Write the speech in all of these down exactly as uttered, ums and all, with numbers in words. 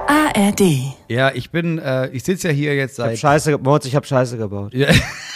A R D. Ja, ich bin, äh, ich sitze ja hier jetzt Ich hab seit... Scheiße, Moritz, ich hab Scheiße gebaut. Ja,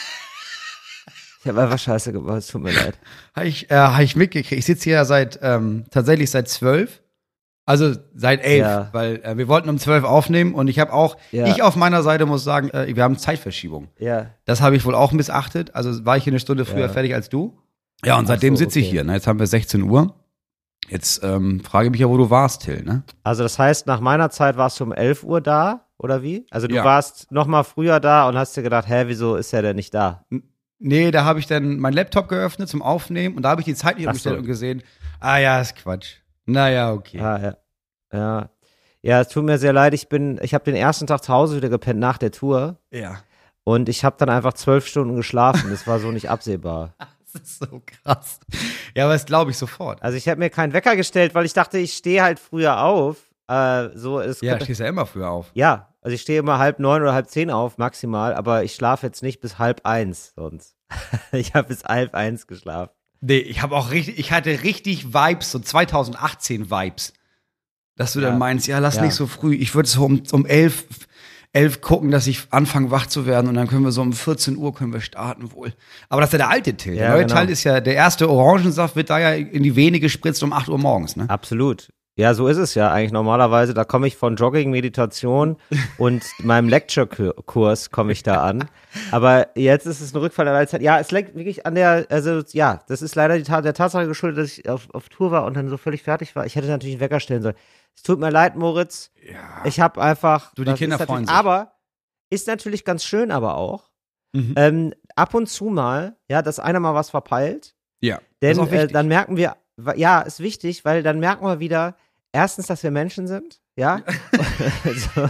Ich habe einfach Scheiße gebaut, es tut mir leid. habe ich, äh, hab ich mitgekriegt. Ich sitze hier ja seit, ähm, tatsächlich seit zwölf. Also seit elf, Ja. weil äh, wir wollten um zwölf aufnehmen und ich habe auch, Ja. ich auf meiner Seite muss sagen, äh, wir haben Zeitverschiebung. Ja. Das habe ich wohl auch missachtet. Also war ich hier eine Stunde früher Ja. fertig als du. Ja, und seitdem Ach so, sitze ich okay. hier. Ne? Jetzt haben wir sechzehn Uhr. Jetzt ähm, frage ich mich ja, wo du warst, Till, ne? Also das heißt, nach meiner Zeit warst du um elf Uhr da, oder wie? Also du Ja. warst noch mal früher da und hast dir gedacht, hä, wieso ist er denn nicht da? Nee, da habe ich dann meinen Laptop geöffnet zum Aufnehmen und da habe ich die Zeit nicht Ach umgestellt so. und gesehen, ah ja, ist Quatsch. Naja, okay. Ah, ja. Ja. Ja, es tut mir sehr leid, ich bin, ich habe den ersten Tag zu Hause wieder gepennt nach der Tour Ja. und ich habe dann einfach zwölf Stunden geschlafen. Das war so nicht absehbar. Das ist so krass. Ja, aber das glaube ich sofort. Also ich habe mir keinen Wecker gestellt, weil ich dachte, ich stehe halt früher auf. Äh, so es Ja, könnte- stehst ja immer früher auf. ja, also ich stehe immer halb neun oder halb zehn auf maximal, aber ich schlafe jetzt nicht bis halb eins sonst. Ich habe bis halb eins geschlafen. Nee, ich habe auch richtig, ich hatte richtig Vibes, so zwanzig achtzehn Vibes. Dass du Ja. dann meinst, ja, lass Ja. nicht so früh. Ich würde so um, um elf, elf gucken, dass ich anfange wach zu werden und dann können wir so um vierzehn Uhr können wir starten wohl. Aber das ist ja der alte Till. Der Ja, neue genau. Teil ist ja, der erste Orangensaft wird da ja in die Vene gespritzt um acht Uhr morgens, ne? Absolut. Ja, so ist es ja eigentlich normalerweise. Da komme ich von Jogging, Meditation und meinem Lecture-Kurs komme ich da an. Aber jetzt ist es ein Rückfall der Zeit. Ja, es liegt wirklich an der, also ja, das ist leider die Tat, der Tatsache geschuldet, dass ich auf, auf Tour war und dann so völlig fertig war. Ich hätte natürlich einen Wecker stellen sollen. Es tut mir leid, Moritz. Ja. Ich habe einfach. Du, die das Kinder ist freuen natürlich- sich. Aber ist natürlich ganz schön, aber auch. Mhm. Ähm, ab und zu mal, ja, dass einer mal was verpeilt. Ja. Das Denn ist auch äh, wichtig. dann merken wir, wa- ja, ist wichtig, weil dann merken wir wieder, erstens, dass wir Menschen sind, ja. so,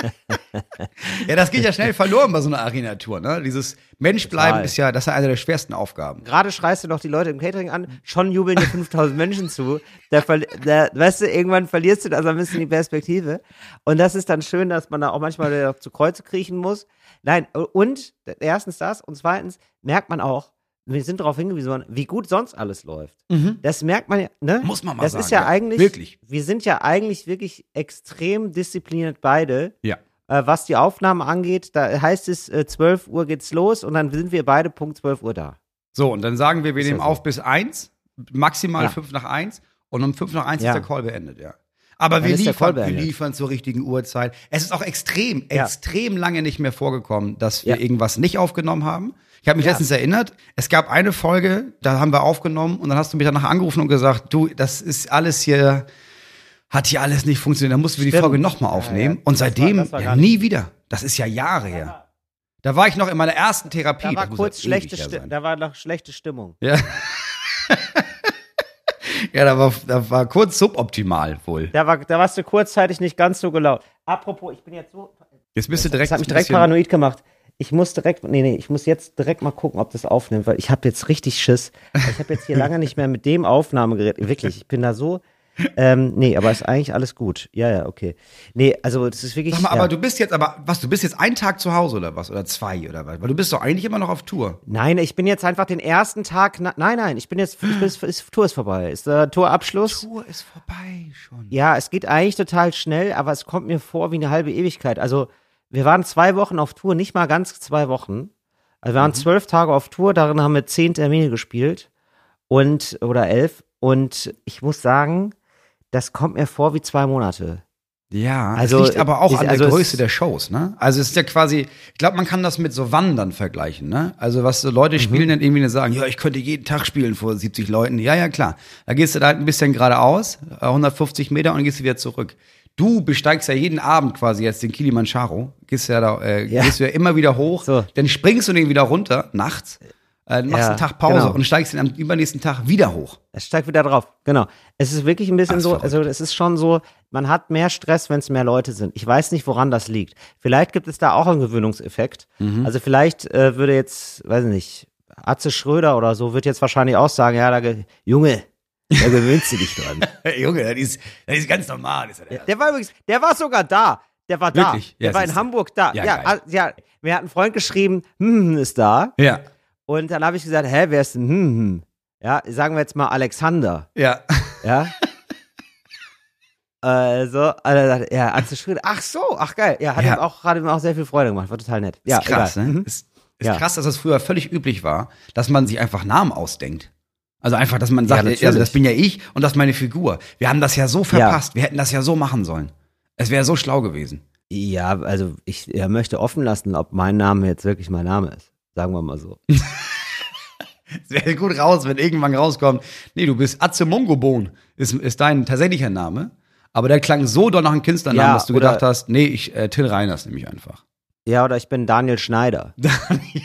Ja, das geht ja schnell verloren bei so einer Arena-Tour, ne? Dieses Menschbleiben Total. ist ja, das ist ja eine der schwersten Aufgaben. Gerade schreist du noch die Leute im Catering an, schon jubeln dir fünftausend Menschen zu. Da, verli- da, weißt du, irgendwann verlierst du da so ein bisschen die Perspektive. Und das ist dann schön, dass man da auch manchmal wieder zu Kreuze kriechen muss. Nein, und erstens das und zweitens merkt man auch, wir sind darauf hingewiesen worden, wie gut sonst alles läuft. Das merkt man ja, ne? Muss man mal das sagen, ist ja, ja. eigentlich, Wirklich. wir sind ja eigentlich wirklich extrem diszipliniert beide. Ja. Äh, was die Aufnahmen angeht, da heißt es, äh, zwölf Uhr geht's los und dann sind wir beide Punkt zwölf Uhr da. So, und dann sagen wir, wir Ist ja nehmen so. auf bis eins, maximal Ja. fünf nach eins und um fünf nach eins Ja. ist der Call beendet, ja. Aber Dann wir ist der Call liefern, wir beendet. liefern zur richtigen Uhrzeit. Es ist auch extrem, Ja. extrem lange nicht mehr vorgekommen, dass wir Ja. irgendwas nicht aufgenommen haben. Ich habe mich Ja. letztens erinnert, es gab eine Folge, da haben wir aufgenommen und dann hast du mich danach angerufen und gesagt, du, das ist alles hier, hat hier alles nicht funktioniert, dann mussten wir die Stimmt. Folge nochmal Ja, aufnehmen. ja. Und Das war- seitdem das war ja, gar nicht- nie wieder. Das ist ja Jahre her. Da war ich noch in meiner ersten Therapie. Da war Das muss kurz ja schlechte, ewig her Sti- sein. da war noch schlechte Stimmung. Ja. Ja, da war, da war kurz suboptimal wohl. Da, war, da warst du kurzzeitig nicht ganz so gelaunt. Apropos, ich bin jetzt so. Jetzt bist du direkt. Das hat mich ein direkt bisschen- paranoid gemacht. Ich muss direkt, nee, nee, ich muss jetzt direkt mal gucken, ob das aufnimmt, weil ich habe jetzt richtig Schiss. Ich habe jetzt hier lange nicht mehr mit dem Aufnahmegerät, wirklich, ich bin da so, ähm, nee, aber ist eigentlich alles gut. Ja, ja, okay. Nee, also das ist wirklich, Sag mal, ja. aber du bist jetzt aber, was, du bist jetzt einen Tag zu Hause oder was? Oder zwei oder was? Weil du bist doch eigentlich immer noch auf Tour. Nein, ich bin jetzt einfach den ersten Tag, na, nein, nein, ich bin jetzt, ich bin, ist, ist, Tour ist vorbei, ist der Tourabschluss. Tour ist vorbei schon. Ja, es geht eigentlich total schnell, aber es kommt mir vor wie eine halbe Ewigkeit. Also, wir waren zwei Wochen auf Tour, nicht mal ganz zwei Wochen. Also, wir waren zwölf Tage auf Tour, darin haben wir zehn Termine gespielt und, oder elf. Und ich muss sagen, das kommt mir vor wie zwei Monate. Ja, Also, das liegt aber auch ist- an der also es- Größe der Shows, ne? Also es ist ja quasi, ich glaube, man kann das mit so Wandern vergleichen, ne? Also was so Leute spielen dann irgendwie sagen, ja, ich könnte jeden Tag spielen vor siebzig Leuten. Ja, ja, klar. Da gehst du da halt ein bisschen geradeaus, äh, hundertfünfzig Meter und dann gehst du wieder zurück. Du besteigst ja jeden Abend quasi jetzt den Kilimanjaro, gehst ja da, äh, Ja. gehst du ja immer wieder hoch, So. dann springst du den wieder runter, nachts, äh, machst Ja, einen Tag Pause genau. und steigst dann am übernächsten Tag wieder hoch. Es steigt wieder drauf, genau. Es ist wirklich ein bisschen Das ist so, verrückt. also es ist schon so, man hat mehr Stress, wenn es mehr Leute sind. Ich weiß nicht, woran das liegt. Vielleicht gibt es da auch einen Gewöhnungseffekt. Mhm. Also vielleicht äh, würde jetzt, weiß ich nicht, Atze Schröder oder so, wird jetzt wahrscheinlich auch sagen, ja, da, ge- Junge, da gewöhnst du dich dran. Hey, Junge, das ist, das ist ganz normal. Das ist ja Der war übrigens, der war sogar da. Der war da. Wirklich? Ja, Der war in siehst du. Hamburg da. Ja, Ja, geil. ah, ja, mir hat ein Freund geschrieben, hm, ist da. ja. Und dann habe ich gesagt, hä, wer ist denn hm, hm? Ja, sagen wir jetzt mal Alexander. Ja. Ja. Also, also ja, Atze Schröder. Ach so, ach geil. Ja, hat Ja. ihm auch gerade auch sehr viel Freude gemacht. War total nett. Ja, ist krass, egal. ne? Mhm. Ist, ist Ja. krass, dass das früher völlig üblich war, dass man sich einfach Namen ausdenkt. Also einfach, dass man sagt, Ja, natürlich. also das bin ja ich und das ist meine Figur. Wir haben das ja so verpasst. Wir hätten das ja so machen sollen. Es wäre so schlau gewesen. Ja, also ich ja, möchte offen lassen, ob mein Name jetzt wirklich mein Name ist. Sagen wir mal so. Es wäre gut raus, wenn irgendwann rauskommt, nee, du bist Atze Mongobon, ist, ist dein tatsächlicher Name. Aber der klang so doll nach einem Künstlernamen, Ja, dass du oder- gedacht hast, nee, ich, äh, Till Reiners nehme ich einfach. Ja, oder ich bin Daniel Schneider. Daniel.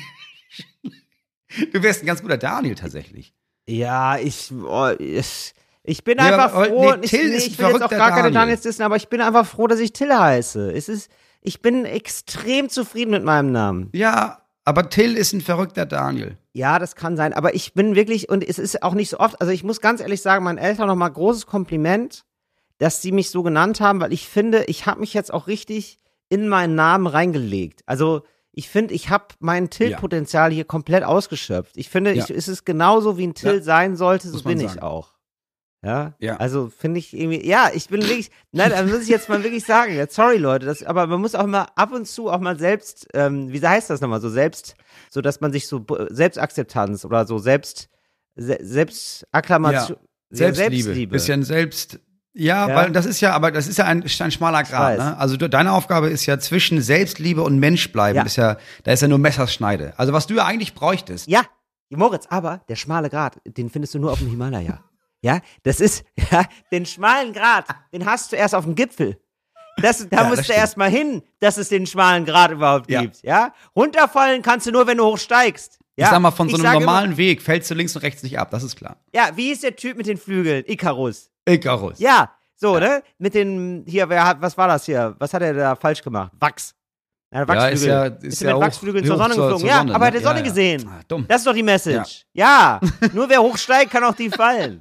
Du wärst ein ganz guter Daniel tatsächlich. Ja, ich, oh, ich, ich bin Ja, einfach aber- froh. nee, ich, Till nee, ist ein ich will jetzt auch verrückter gar keine Daniel. Daniels wissen, aber ich bin einfach froh, dass ich Till heiße. Es ist, ich bin extrem zufrieden mit meinem Namen. Ja, aber Till ist ein verrückter Daniel. Ja, das kann sein, aber ich bin wirklich, und es ist auch nicht so oft, also ich muss ganz ehrlich sagen, meinen Eltern nochmal großes Kompliment, dass sie mich so genannt haben, weil ich finde, ich habe mich jetzt auch richtig in meinen Namen reingelegt. Also ich finde, ich habe mein Till-Potenzial hier komplett ausgeschöpft. Ich finde, Ja. ich, es ist genauso, wie ein Till Ja. sein sollte, so Muss man bin ich sagen. auch. Ja, Ja. also finde ich irgendwie, ja, ich bin wirklich, nein, da muss ich jetzt mal wirklich sagen, jetzt, sorry Leute, das, aber man muss auch mal ab und zu auch mal selbst, ähm, wie heißt das nochmal, so selbst, so dass man sich so b- Selbstakzeptanz oder so selbst, se, Selbstakklamation, ja, Selbstliebe. Bisschen selbst. Ja, Ja. weil das ist ja, aber das ist ja ein, ein schmaler Grad. weiß. Ne? Also du, deine Aufgabe ist ja zwischen Selbstliebe und Mensch bleiben. Ja. Ist ja, da ist ja nur Messerschneide. Also was du ja eigentlich bräuchtest. Ja, Moritz, aber der schmale Grat, den findest du nur auf dem Himalaya. Ja, das ist, ja, den schmalen Grat, den hast du erst auf dem Gipfel. Das, da Ja, musst das du stimmt. erst mal hin, dass es den schmalen Grat überhaupt Ja. gibt. Ja, runterfallen kannst du nur, wenn du hochsteigst. Ja? Ich sag mal, von so Ich einem sage normalen immer, Weg fällst du links und rechts nicht ab, das ist klar. ja, wie ist der Typ mit den Flügeln? Icarus. Icarus. Ja, so, ne? Mit den, hier, wer hat, was war das hier? Was hat er da falsch gemacht? Wachs. Ja, Ja, ist ja, ist ist ja mit hoch, Wachsflügeln zur hoch Sonne geflogen. zur Ja, Sonne, aber ne? hat die Sonne Ja, ja. gesehen. Ah, dumm. Das ist doch die Message. Ja, nur wer hochsteigt, kann auch die fallen.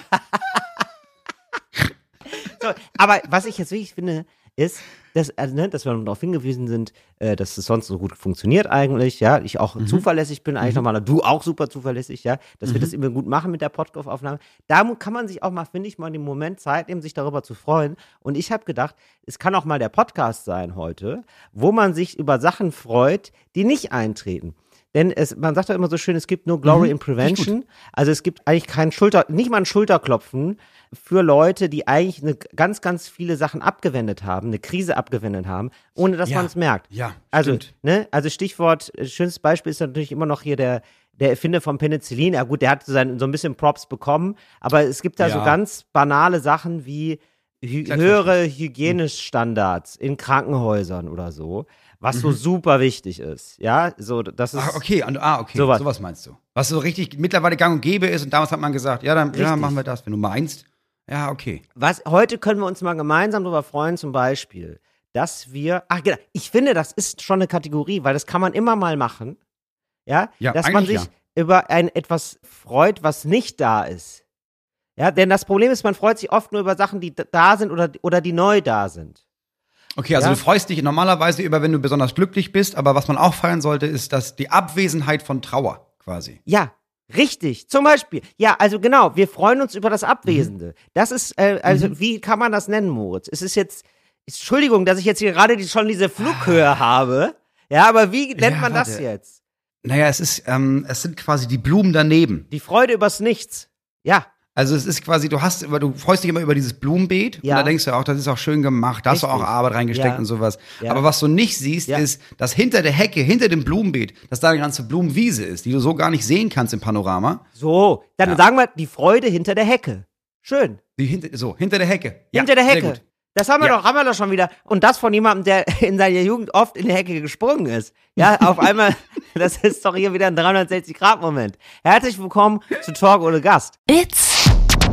So, aber was ich jetzt wirklich finde, ist, dass, also, ne, dass wir darauf hingewiesen sind, äh, dass es sonst so gut funktioniert eigentlich, ja, ich auch Mhm. zuverlässig bin eigentlich nochmal, du auch super zuverlässig, ja, dass Mhm. wir das immer gut machen mit der Podcast-Aufnahme. Da mu- kann man sich auch mal, finde ich, mal den Moment Zeit nehmen, sich darüber zu freuen. Und ich habe gedacht, es kann auch mal der Podcast sein heute, wo man sich über Sachen freut, die nicht eintreten. Denn es, man sagt ja immer so schön, es gibt nur Glory in Prevention. Also es gibt eigentlich kein Schulter, nicht mal ein Schulterklopfen für Leute, die eigentlich eine, ganz, ganz viele Sachen abgewendet haben, eine Krise abgewendet haben, ohne dass Ja. man es merkt. Ja, Also, stimmt. ne, also Stichwort, äh, schönes Beispiel ist natürlich immer noch hier der, der Erfinder von Penicillin. Ja gut, der hat so, sein, so ein bisschen Props bekommen, aber es gibt da so Ja. ganz banale Sachen wie hy höhere Hygienestandards in Krankenhäusern oder so, was so super wichtig ist. Ja, so, das ist. Ah, okay, und- ah, okay, Sowas. sowas meinst du. Was so richtig mittlerweile gang und gäbe ist und damals hat man gesagt, ja, dann ja, Richtig. machen wir das, wenn du meinst. Ja, okay. Was, heute können wir uns mal gemeinsam darüber freuen, zum Beispiel, dass wir, ach genau, ich finde, das ist schon eine Kategorie, weil das kann man immer mal machen, ja, Ja, dass man sich eigentlich über ein etwas freut, was nicht da ist. Ja, denn das Problem ist, man freut sich oft nur über Sachen, die d- da sind oder, oder die neu da sind. Okay, also Ja. du freust dich normalerweise über, wenn du besonders glücklich bist, aber was man auch feiern sollte, ist, dass die Abwesenheit von Trauer quasi. Ja, richtig. Zum Beispiel, ja, also genau, wir freuen uns über das Abwesende. Das ist, äh, also wie kann man das nennen, Moritz? Es ist jetzt, Entschuldigung, dass ich jetzt hier gerade die, schon diese Flughöhe habe, ja, aber wie nennt Ja, man das warte. jetzt? Naja, es ist, ähm, es sind quasi die Blumen daneben. Die Freude übers Nichts. Ja, Also es ist quasi, du hast, du freust dich immer über dieses Blumenbeet Ja. und da denkst du auch, das ist auch schön gemacht, da hast du auch Richtig. Arbeit reingesteckt Ja. und sowas. Ja. Aber was du nicht siehst, Ja. ist, dass hinter der Hecke, hinter dem Blumenbeet, dass da eine ganze Blumenwiese ist, die du so gar nicht sehen kannst im Panorama. so, dann Ja. sagen wir die Freude hinter der Hecke. Schön. Die hinter, so, hinter der Hecke. Hinter der sehr Hecke. gut. Das haben wir Ja. doch, haben wir doch schon wieder. Und das von jemandem, der in seiner Jugend oft in die Hecke gesprungen ist. Ja, auf einmal, das ist doch hier wieder ein dreihundertsechzig Grad Moment. Herzlich willkommen zu Talk ohne Gast. It's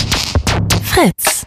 Fritz.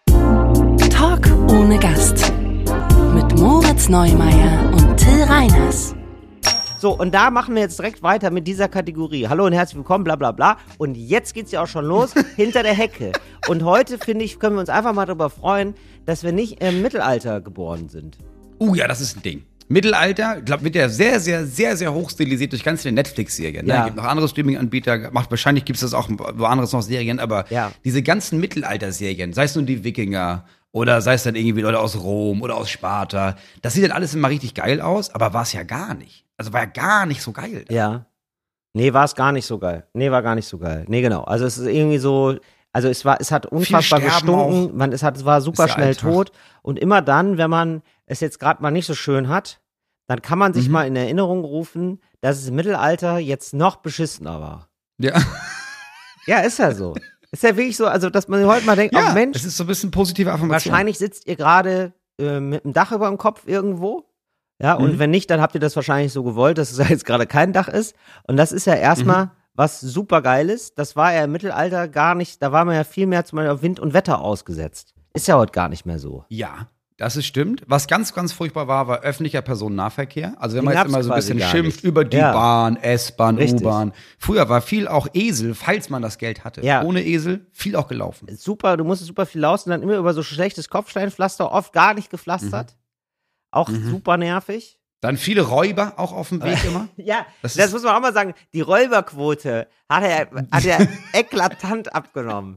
Talk ohne Gast. Mit Moritz Neumeier und Till Reiners. So, und da machen wir jetzt direkt weiter mit dieser Kategorie. Hallo und herzlich willkommen, bla bla bla. Und jetzt geht's ja auch schon los, hinter der Hecke. Und heute, finde ich, können wir uns einfach mal darüber freuen, dass wir nicht im Mittelalter geboren sind. Uh, ja, das ist ein Ding. Mittelalter, ich glaube, wird ja sehr, sehr, sehr, sehr hoch stilisiert durch ganz viele Netflix-Serien. Ne? Ja. Es gibt noch andere Streaming-Anbieter, macht, wahrscheinlich gibt es das auch woanders noch Serien, aber Ja. diese ganzen Mittelalter-Serien, sei es nun die Wikinger Oder sei es dann irgendwie Leute aus Rom oder aus Sparta. Das sieht dann alles immer richtig geil aus, aber war es ja gar nicht. Also war ja gar nicht so geil. Ja. Nee, war es gar nicht so geil. Nee, war gar nicht so geil. Nee, genau. Also es ist irgendwie so, also es war, es hat unfassbar gestunken, man, es hat, es war super schnell Alltag. tot. Und immer dann, wenn man es jetzt gerade mal nicht so schön hat, dann kann man sich Mhm. mal in Erinnerung rufen, dass es im Mittelalter jetzt noch beschissener war. Ja, Ja, ist ja so. Ist ja wirklich so, also dass man heute mal denkt, ja oh Mensch, es ist so ein bisschen positive Affirmation. wahrscheinlich sitzt ihr gerade äh, mit dem Dach über dem Kopf irgendwo. Ja, und Mhm. wenn nicht, dann habt ihr das wahrscheinlich so gewollt, dass es ja jetzt gerade kein Dach ist. Und das ist ja erstmal Mhm. was super Geiles. Das war ja im Mittelalter gar nicht, da war man ja viel mehr zum Beispiel auf Wind und Wetter ausgesetzt. Ist ja heute gar nicht mehr so. Ja, das ist stimmt. Was ganz, ganz furchtbar war, war öffentlicher Personennahverkehr. Also wenn Den man jetzt gab's immer so ein quasi bisschen gar schimpft nicht. über die Ja. Bahn, S-Bahn, Richtig. U-Bahn. Früher war viel auch Esel, falls man das Geld hatte. Ja. Ohne Esel, viel auch gelaufen. Super, du musstest super viel laufen, dann immer über so schlechtes Kopfsteinpflaster, oft gar nicht gepflastert. Auch super nervig. Dann viele Räuber auch auf dem Weg immer. Ja, Das das, ist- muss man auch mal sagen. Die Räuberquote hat er, hat er eklatant abgenommen.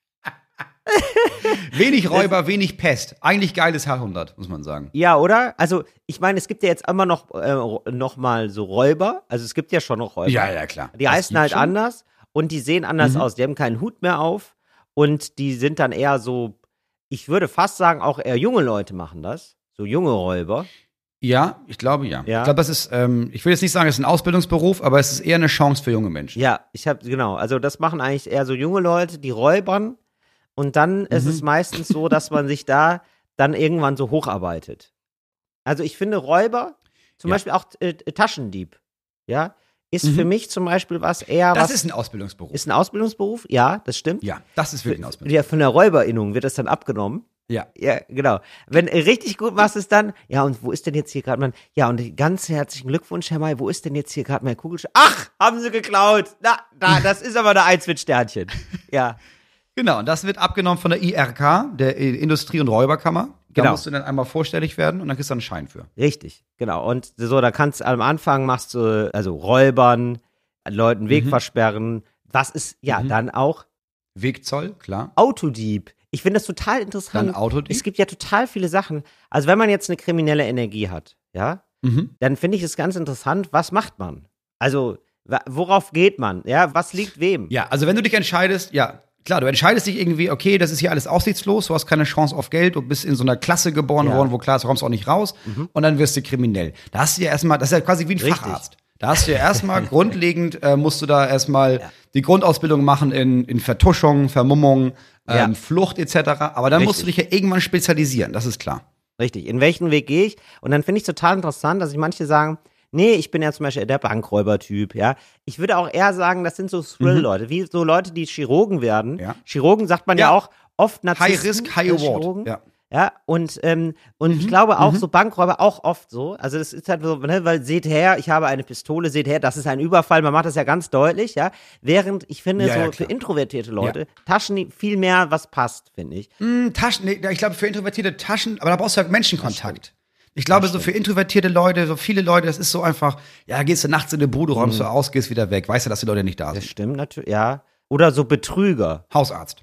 Wenig Räuber, wenig Pest. Eigentlich geiles Jahrhundert, muss man sagen. Ja, oder? Also, ich meine, es gibt ja jetzt immer noch, äh, noch mal so Räuber. Also, es gibt ja schon noch Räuber. Ja, ja, klar. Die Das heißen gibt's halt schon. anders und die sehen anders Mhm. aus. Die haben keinen Hut mehr auf und die sind dann eher so, ich würde fast sagen, auch eher junge Leute machen das. So junge Räuber. Ja, ich glaube ja. Ja. Ich glaube, das ist, ähm, ich will jetzt nicht sagen, es ist ein Ausbildungsberuf, aber es ist eher eine Chance für junge Menschen. Ja, ich habe genau. Also, das machen eigentlich eher so junge Leute, die räubern. Und dann ist Mhm. es meistens so, dass man sich da dann irgendwann so hocharbeitet. Also ich finde Räuber, zum Ja. Beispiel auch äh, Taschendieb, ja, ist Mhm. für mich zum Beispiel was eher Das was. ist ein Ausbildungsberuf. ist ein Ausbildungsberuf, ja, das stimmt. ja, das ist wirklich ein Ausbildungsberuf. Ja, von der Räuberinnung wird das dann abgenommen. Ja. Ja, genau. Wenn du richtig gut machst es dann, ja, und wo ist denn jetzt hier gerade mein, ja, und ganz herzlichen Glückwunsch, Herr May, wo ist denn jetzt hier gerade mein Kugelschreiber? Ach, haben sie geklaut. Na, da, das ist aber eine Eins mit Sternchen. Ja. Genau, und das wird abgenommen von der I R K, der Industrie- und Räuberkammer. Da Genau. musst du dann einmal vorstellig werden und dann kriegst du einen Schein für. Richtig, genau. Und so, da kannst du am Anfang machst du, also Räubern, Leuten Weg Mhm. versperren. Was ist, ja, Mhm. dann auch Wegzoll, klar. Autodieb. Ich finde das total interessant. Dann Autodieb. Es gibt ja total viele Sachen. Also wenn man jetzt eine kriminelle Energie hat, ja, Mhm. dann finde ich es ganz interessant, was macht man? Also, wa- worauf geht man? Ja, was liegt wem? Ja, also wenn du dich entscheidest, ja, klar, du entscheidest dich irgendwie, okay, das ist hier alles aussichtslos, du hast keine Chance auf Geld, du bist in so einer Klasse geboren Ja. worden, wo klar ist, du kommst auch nicht raus und dann wirst du kriminell. Da hast du ja erstmal, das ist ja quasi wie ein Richtig. Facharzt. Da hast du ja erstmal grundlegend, äh, musst du da erstmal die Grundausbildung machen in, in Vertuschung, Vermummung, ähm, Ja. Flucht et cetera. Aber dann musst du Richtig. dich ja irgendwann spezialisieren, das ist klar. Richtig. In welchen Weg gehe ich? Und dann finde ich total interessant, dass sich manche sagen, nee, ich bin ja zum Beispiel der Bankräuber-Typ, ja. Ich würde auch eher sagen, das sind so Thrill-Leute, wie so Leute, die Chirurgen werden. Mhm. Ja. Chirurgen sagt man ja, Ja. auch oft Narzissten. High risk, high äh, award. Chirurgen. Ja. Ja, und, ähm, und Mhm. ich glaube auch so Bankräuber auch oft so. Also es ist halt so, ne, weil seht her, ich habe eine Pistole, seht her, das ist ein Überfall, man macht das ja ganz deutlich, ja. Während ich finde, Ja, so ja, für klar. introvertierte Leute, Taschen viel mehr was passt, finde ich. Hm, Taschen, nee, ich glaube für introvertierte Taschen, aber da brauchst du ja Menschenkontakt. Ich glaube, so für introvertierte Leute, so viele Leute, das ist so einfach, ja, gehst du nachts in eine Bude, räumst du aus, gehst wieder weg, weißt du, dass die Leute nicht da Das sind. stimmt natürlich, ja. Oder so Betrüger. Hausarzt.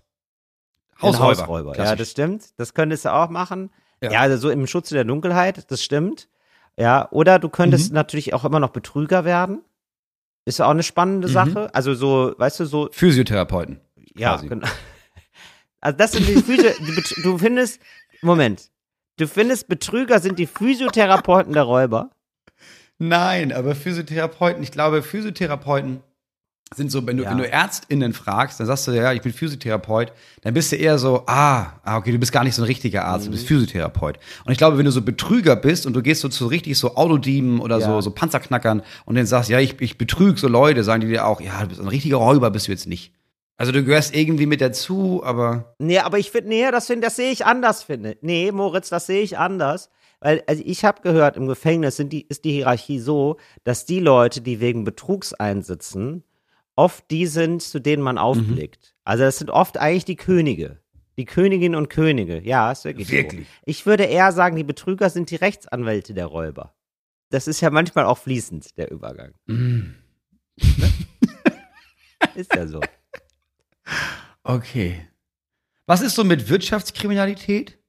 Ein Hausräuber. Hausräuber. Ja, Klassisch. das stimmt. Das könntest du auch machen. Ja, Ja. also so im Schutze der Dunkelheit, das stimmt. Ja, oder du könntest Mhm. natürlich auch immer noch Betrüger werden. Ist ja auch eine spannende Mhm. Sache. Also so, weißt du, so, Physiotherapeuten. ja, quasi. genau. Also das sind die Physio, die Bet- du findest, Moment, du findest Betrüger sind die Physiotherapeuten der Räuber. Nein, aber Physiotherapeuten, ich glaube, Physiotherapeuten sind so, wenn du, Ja. wenn du ÄrztInnen fragst, dann sagst du, ja, ich bin Physiotherapeut, dann bist du eher so, ah, ah, okay, du bist gar nicht so ein richtiger Arzt, du Mhm. bist Physiotherapeut. Und ich glaube, wenn du so Betrüger bist und du gehst so zu richtig so Autodieben oder Ja. so, so Panzerknackern und dann sagst, ja, ich, ich betrüge so Leute, sagen die dir auch, ja, du bist ein richtiger Räuber, bist du jetzt nicht. Also du gehörst irgendwie mit dazu, aber Nee, aber ich finde, nee, das, find, das sehe ich anders, finde. Nee, Moritz, das sehe ich anders. Weil, also ich habe gehört, im Gefängnis sind die, ist die Hierarchie so, dass die Leute, die wegen Betrugs einsitzen, oft die sind, zu denen man aufblickt. Also das sind oft eigentlich die Könige. Die Königinnen und Könige. Ja, ist wirklich, Wirklich? so. Ich würde eher sagen, die Betrüger sind die Rechtsanwälte der Räuber. Das ist ja manchmal auch fließend, der Übergang. Ist ja so. okay. Was ist so mit Wirtschaftskriminalität?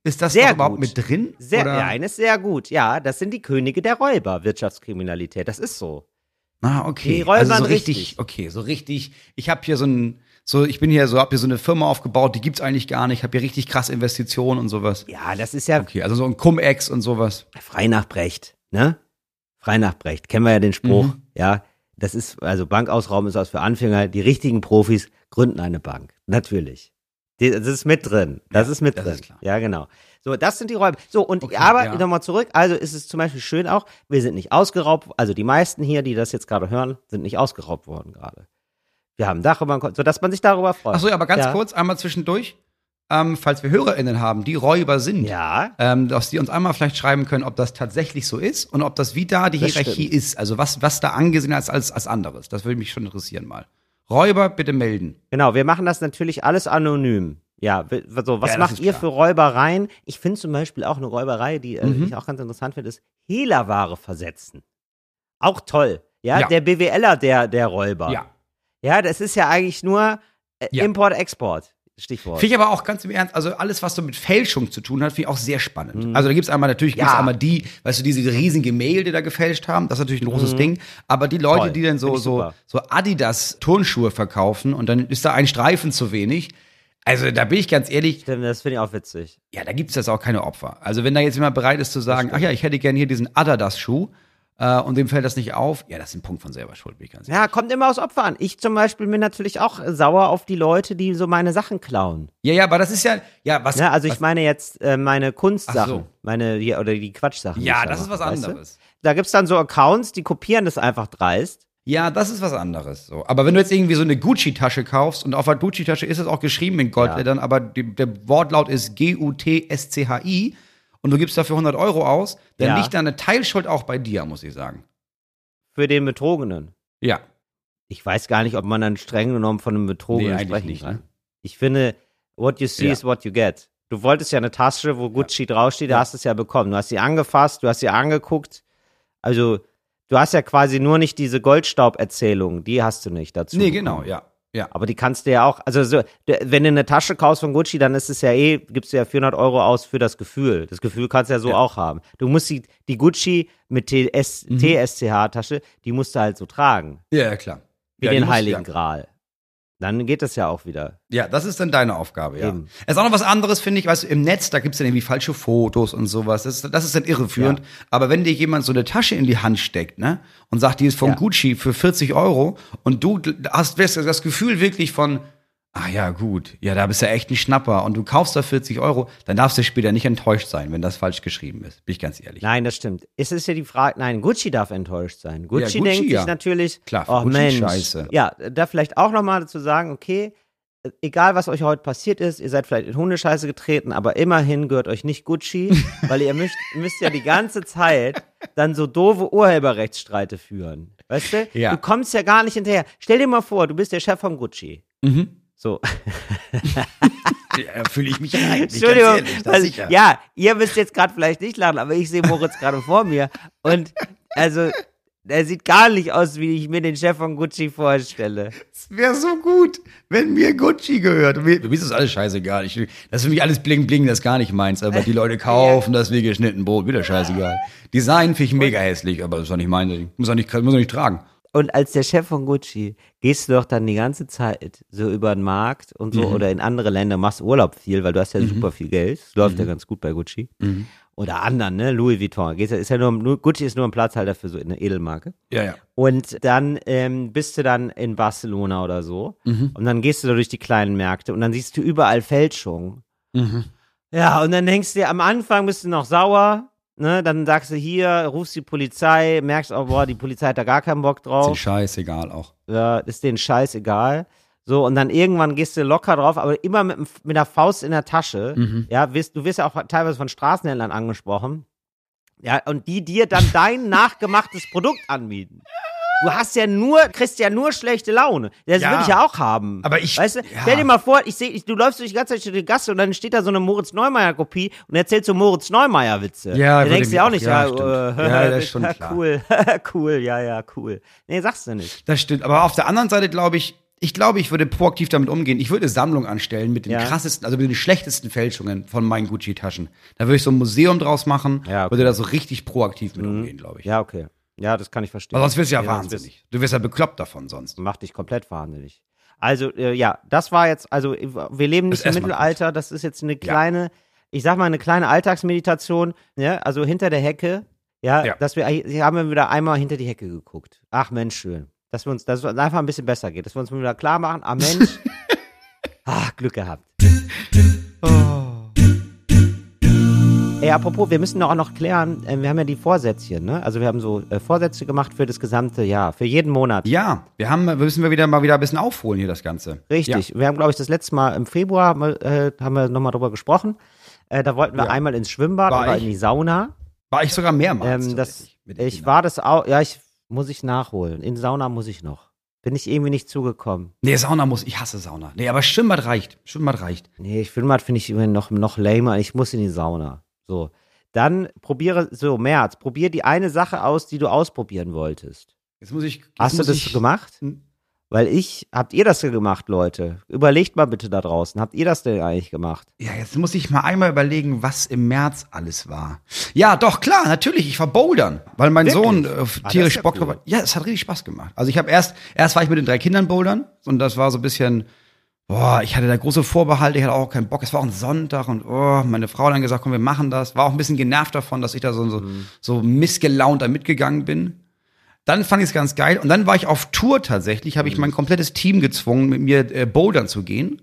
Ist das Sehr doch überhaupt gut. mit drin? Sehr, oder? Nein, ist sehr gut. Ja, das sind die Könige der Räuber, Wirtschaftskriminalität. Das ist so. Ah, okay. Die räubern also so richtig, richtig. okay, so richtig. Ich habe hier so ein, so ich bin hier so, hab hier so eine Firma aufgebaut, die gibt's eigentlich gar nicht. Ich habe hier richtig krass Investitionen und sowas. Ja, das ist ja Okay, also so ein Cum-Ex und sowas. frei nach Brecht, ne? Frei nach Brecht. Kennen wir ja den Spruch. Mhm. Ja, das ist, also Bankausrauben ist was für Anfänger. Die richtigen Profis gründen eine Bank. Natürlich. Die, das ist mit drin. Das Ja, ist mit das drin. ist klar. Ja, genau. So, das sind die Räume. So, und Okay, aber ja. nochmal zurück. Also ist es zum Beispiel schön auch, wir sind nicht ausgeraubt. Also die meisten hier, die das jetzt gerade hören, sind nicht ausgeraubt worden gerade. Wir haben ein Dach über dem Kopf, sodass man sich darüber freut. Ach so, aber ganz ja. kurz, einmal zwischendurch, ähm, falls wir HörerInnen haben, die Räuber sind, Ja. ähm, dass die uns einmal vielleicht schreiben können, ob das tatsächlich so ist und ob das wie da die Das Hierarchie stimmt. ist. Also was, was da angesehen ist als, als anderes. Das würde mich schon interessieren mal. Räuber, bitte melden. Genau, wir machen das natürlich alles anonym. Ja, w- so, was Ja, das macht ist ihr klar. für Räubereien? Ich finde zum Beispiel auch eine Räuberei, die äh, Mhm. ich auch ganz interessant finde, ist Hehlerware versetzen. Auch toll. Ja, Ja. der BWLer, der, der Räuber. Ja. Ja, das ist ja eigentlich nur äh, Ja. Import-Export. Stichwort. Finde ich aber auch ganz im Ernst, also alles, was so mit Fälschung zu tun hat, finde ich auch sehr spannend. Also da gibt's einmal, natürlich gibt's Ja. einmal die, weißt du, diese riesen Gemälde da gefälscht haben, das ist natürlich ein großes Ding, aber die Leute, Toll. die dann so, Finde ich so, super. so Adidas-Turnschuhe verkaufen und dann ist da ein Streifen zu wenig, also da bin ich ganz ehrlich, Stimmt, das finde ich auch witzig. ja, da gibt's jetzt auch keine Opfer. Also wenn da jetzt jemand bereit ist zu sagen, ach ja, ich hätte gerne hier diesen Adidas-Schuh äh, und dem fällt das nicht auf, ja, das ist ein Punkt von selber schuld, bin ich ganz ehrlich. Ja, kommt immer aufs Opfer an. Ich zum Beispiel bin natürlich auch äh, sauer auf die Leute, die so meine Sachen klauen. Ja, ja, aber das ist ja, ja, was, Ja, also ich was, meine jetzt äh, meine Kunstsachen, Ach so. meine die, oder die Quatschsachen. die ja, ich da das ist mache, was weißt du? anderes. Da gibt's dann so Accounts, die kopieren das einfach dreist. Ja, das ist was anderes. So. Aber wenn du jetzt irgendwie so eine Gucci-Tasche kaufst und auf der Gucci-Tasche ist es auch geschrieben in Goldlettern, aber die, der Wortlaut ist G U T S C H I und du gibst dafür hundert Euro aus, dann Ja. liegt da eine Teilschuld auch bei dir, muss ich sagen. Für den Betrogenen. Ja. Ich weiß gar nicht, ob man dann streng genommen von einem Betrogenen Nee, eigentlich sprechen nicht, kann. ne? Ich finde, what you see Ja. is what you get. Du wolltest ja eine Tasche, wo Gucci draufsteht, da hast du es ja bekommen. Du hast sie angefasst, du hast sie angeguckt. Also, du hast ja quasi nur nicht diese Goldstauberzählung, die hast du nicht dazu. Nee, bekommen. genau, ja. Ja. Aber die kannst du ja auch, also so, d- wenn du eine Tasche kaufst von Gucci, dann ist es ja eh, gibst du ja vierhundert Euro aus für das Gefühl. Das Gefühl kannst du ja so Ja. auch haben. Du musst die, die Gucci mit T S, Mhm. T S C H-Tasche, die musst du halt so tragen. Ja, ja, klar. Wie ja, die den musst- Heiligen ja. Gral. Dann geht das ja auch wieder. Ja, das ist dann deine Aufgabe, ja. Eben. Es ist auch noch was anderes, finde ich, weißt du, im Netz, da gibt's dann irgendwie falsche Fotos und sowas. Das ist, das ist dann irreführend. Ja. Aber wenn dir jemand so eine Tasche in die Hand steckt, ne, und sagt, die ist von Ja. Gucci für vierzig Euro und du hast das Gefühl wirklich von, ah ja, gut, ja, da bist du ja echt ein Schnapper und du kaufst da vierzig Euro, dann darfst du später nicht enttäuscht sein, wenn das falsch geschrieben ist. Bin ich ganz ehrlich. Nein, das stimmt. Es ist ja die Frage, nein, Gucci darf enttäuscht sein. Gucci, Gucci, denkt ja. sich natürlich, Klar, für oh Gucci Mensch. scheiße. Ja, da vielleicht auch nochmal zu sagen, okay, egal was euch heute passiert ist, ihr seid vielleicht in Hundescheiße getreten, aber immerhin gehört euch nicht Gucci, weil ihr müsst, müsst ja die ganze Zeit dann so doofe Urheberrechtsstreite führen. Weißt du? Ja. Du kommst ja gar nicht hinterher. Stell dir mal vor, du bist der Chef von Gucci. Mhm. So. Ja, fühle ich mich rein. Entschuldigung, Ganz ehrlich, das weil, sicher. ja, ihr müsst jetzt gerade vielleicht nicht lachen, aber ich sehe Moritz gerade vor mir und also, er sieht gar nicht aus, wie ich mir den Chef von Gucci vorstelle. Es wäre so gut, wenn mir Gucci gehört. Mir, mir ist das alles scheißegal. Ich, das ist für mich alles bling bling, das ist gar nicht meins. Aber die Leute kaufen das wie geschnitten Brot, wieder scheißegal. Design finde ich mega hässlich, aber das ist doch nicht meins. Ich muss auch nicht, muss auch nicht tragen. Und als der Chef von Gucci gehst du doch dann die ganze Zeit so über den Markt und so Mhm. oder in andere Länder, machst Urlaub viel, weil du hast ja super viel Geld. Das läuft ja ganz gut bei Gucci. Mhm. Oder anderen, ne? Louis Vuitton. Gehst ja, ist ja nur, nur, Gucci ist nur ein Platzhalter für so eine Edelmarke. Ja, ja. Und dann ähm, bist du dann in Barcelona oder so. Mhm. Und dann gehst du da durch die kleinen Märkte und dann siehst du überall Fälschungen. Mhm. Ja, und dann denkst du dir, am Anfang bist du noch sauer. Ne? Dann sagst du hier, rufst die Polizei, merkst auch, boah, die Polizei hat da gar keinen Bock Ist drauf. den scheißegal auch. Ja, ist denen scheißegal. So, und dann irgendwann gehst du locker drauf, aber immer mit, dem- mit der Faust in der Tasche. Mhm. Ja, wirst, du wirst ja auch teilweise von Straßenhändlern angesprochen. Ja, und die dir dann dein nachgemachtes Produkt anbieten. Du hast ja nur, kriegst ja nur schlechte Laune. Das Ja. will ich ja auch haben. Aber ich- Weißt du, ja. stell dir mal vor, ich seh, ich, du läufst durch die ganze Zeit durch die Gasse und dann steht da so eine Moritz Neumeier-Kopie und erzählt so Moritz Neumeier-Witze. Ja, da würde denkst du mich ja auch auch- nicht, ja, ja, stimmt. äh, Ja, das ist schon klar. cool, cool, ja, ja, cool. Nee, sagst du nicht. Das stimmt. Aber auf der anderen Seite glaube ich, ich glaube, ich würde proaktiv damit umgehen. Ich würde eine Sammlung anstellen mit den Ja. krassesten, also mit den schlechtesten Fälschungen von meinen Gucci-Taschen. Da würde ich so ein Museum draus machen, Ja, okay. würde da so richtig proaktiv mit umgehen, glaube ich. Ja, okay. Ja, das kann ich verstehen. Weil sonst wirst du ja, sonst wirst- wahnsinnig. Du wirst ja bekloppt davon sonst. Macht dich komplett wahnsinnig. Also, äh, ja, das war jetzt, also wir leben nicht Das im ist erstmal Mittelalter, das ist jetzt eine kleine, ich sag mal, eine kleine Alltagsmeditation, ja, also hinter der Hecke, ja, Ja. dass wir, hier haben wir wieder einmal hinter die Hecke geguckt. Ach Mensch, schön. Dass wir uns, dass es uns einfach ein bisschen besser geht, dass wir uns mal wieder klar machen, ah Mensch, ach, Glück gehabt. Ey, apropos, wir müssen doch auch noch klären, äh, wir haben ja die Vorsätzchen, ne? Also wir haben so äh, Vorsätze gemacht für das gesamte Jahr, für jeden Monat. Ja, wir haben, wir müssen wir wieder mal wieder ein bisschen aufholen hier das Ganze. Richtig. Ja. Wir haben, glaube ich, das letzte Mal im Februar haben wir, äh, haben wir nochmal drüber gesprochen. Äh, da wollten wir Ja. einmal ins Schwimmbad War oder ich? in die Sauna. War ich sogar mehrmals. Ähm, das, tatsächlich mit den ich Kindern. war das auch, ja, ich muss ich nachholen. In Sauna muss ich noch. Bin ich irgendwie nicht zugekommen. Nee, Sauna muss, ich hasse Sauna. Nee, aber Schwimmbad reicht. Schwimmbad reicht. Nee, Schwimmbad finde ich immer noch, noch lamer. Ich muss in die Sauna. So. Dann probiere, so, März, probier die eine Sache aus, die du ausprobieren wolltest. Jetzt muss ich. Jetzt Hast du muss das ich, gemacht? Hm. Weil ich, habt ihr das gemacht, Leute? Überlegt mal bitte da draußen. Habt ihr das denn eigentlich gemacht? Ja, jetzt muss ich mal einmal überlegen, was im März alles war. Ja, doch, klar, natürlich, ich war bouldern, weil mein Wirklich? Sohn äh, Ah, das tierisch ist ja Bock cool. drauf hat. Ja, es hat richtig Spaß gemacht. Also ich habe erst, erst war ich mit den drei Kindern bouldern und das war so ein bisschen, boah, ich hatte da große Vorbehalte, ich hatte auch keinen Bock. Es war auch ein Sonntag und oh, meine Frau hat dann gesagt, komm, wir machen das. War auch ein bisschen genervt davon, dass ich da so, so, Mhm. so missgelaunt da mitgegangen bin. Dann fand ich es ganz geil und dann war ich auf Tour tatsächlich, habe ich mein komplettes Team gezwungen, mit mir äh, bouldern zu gehen.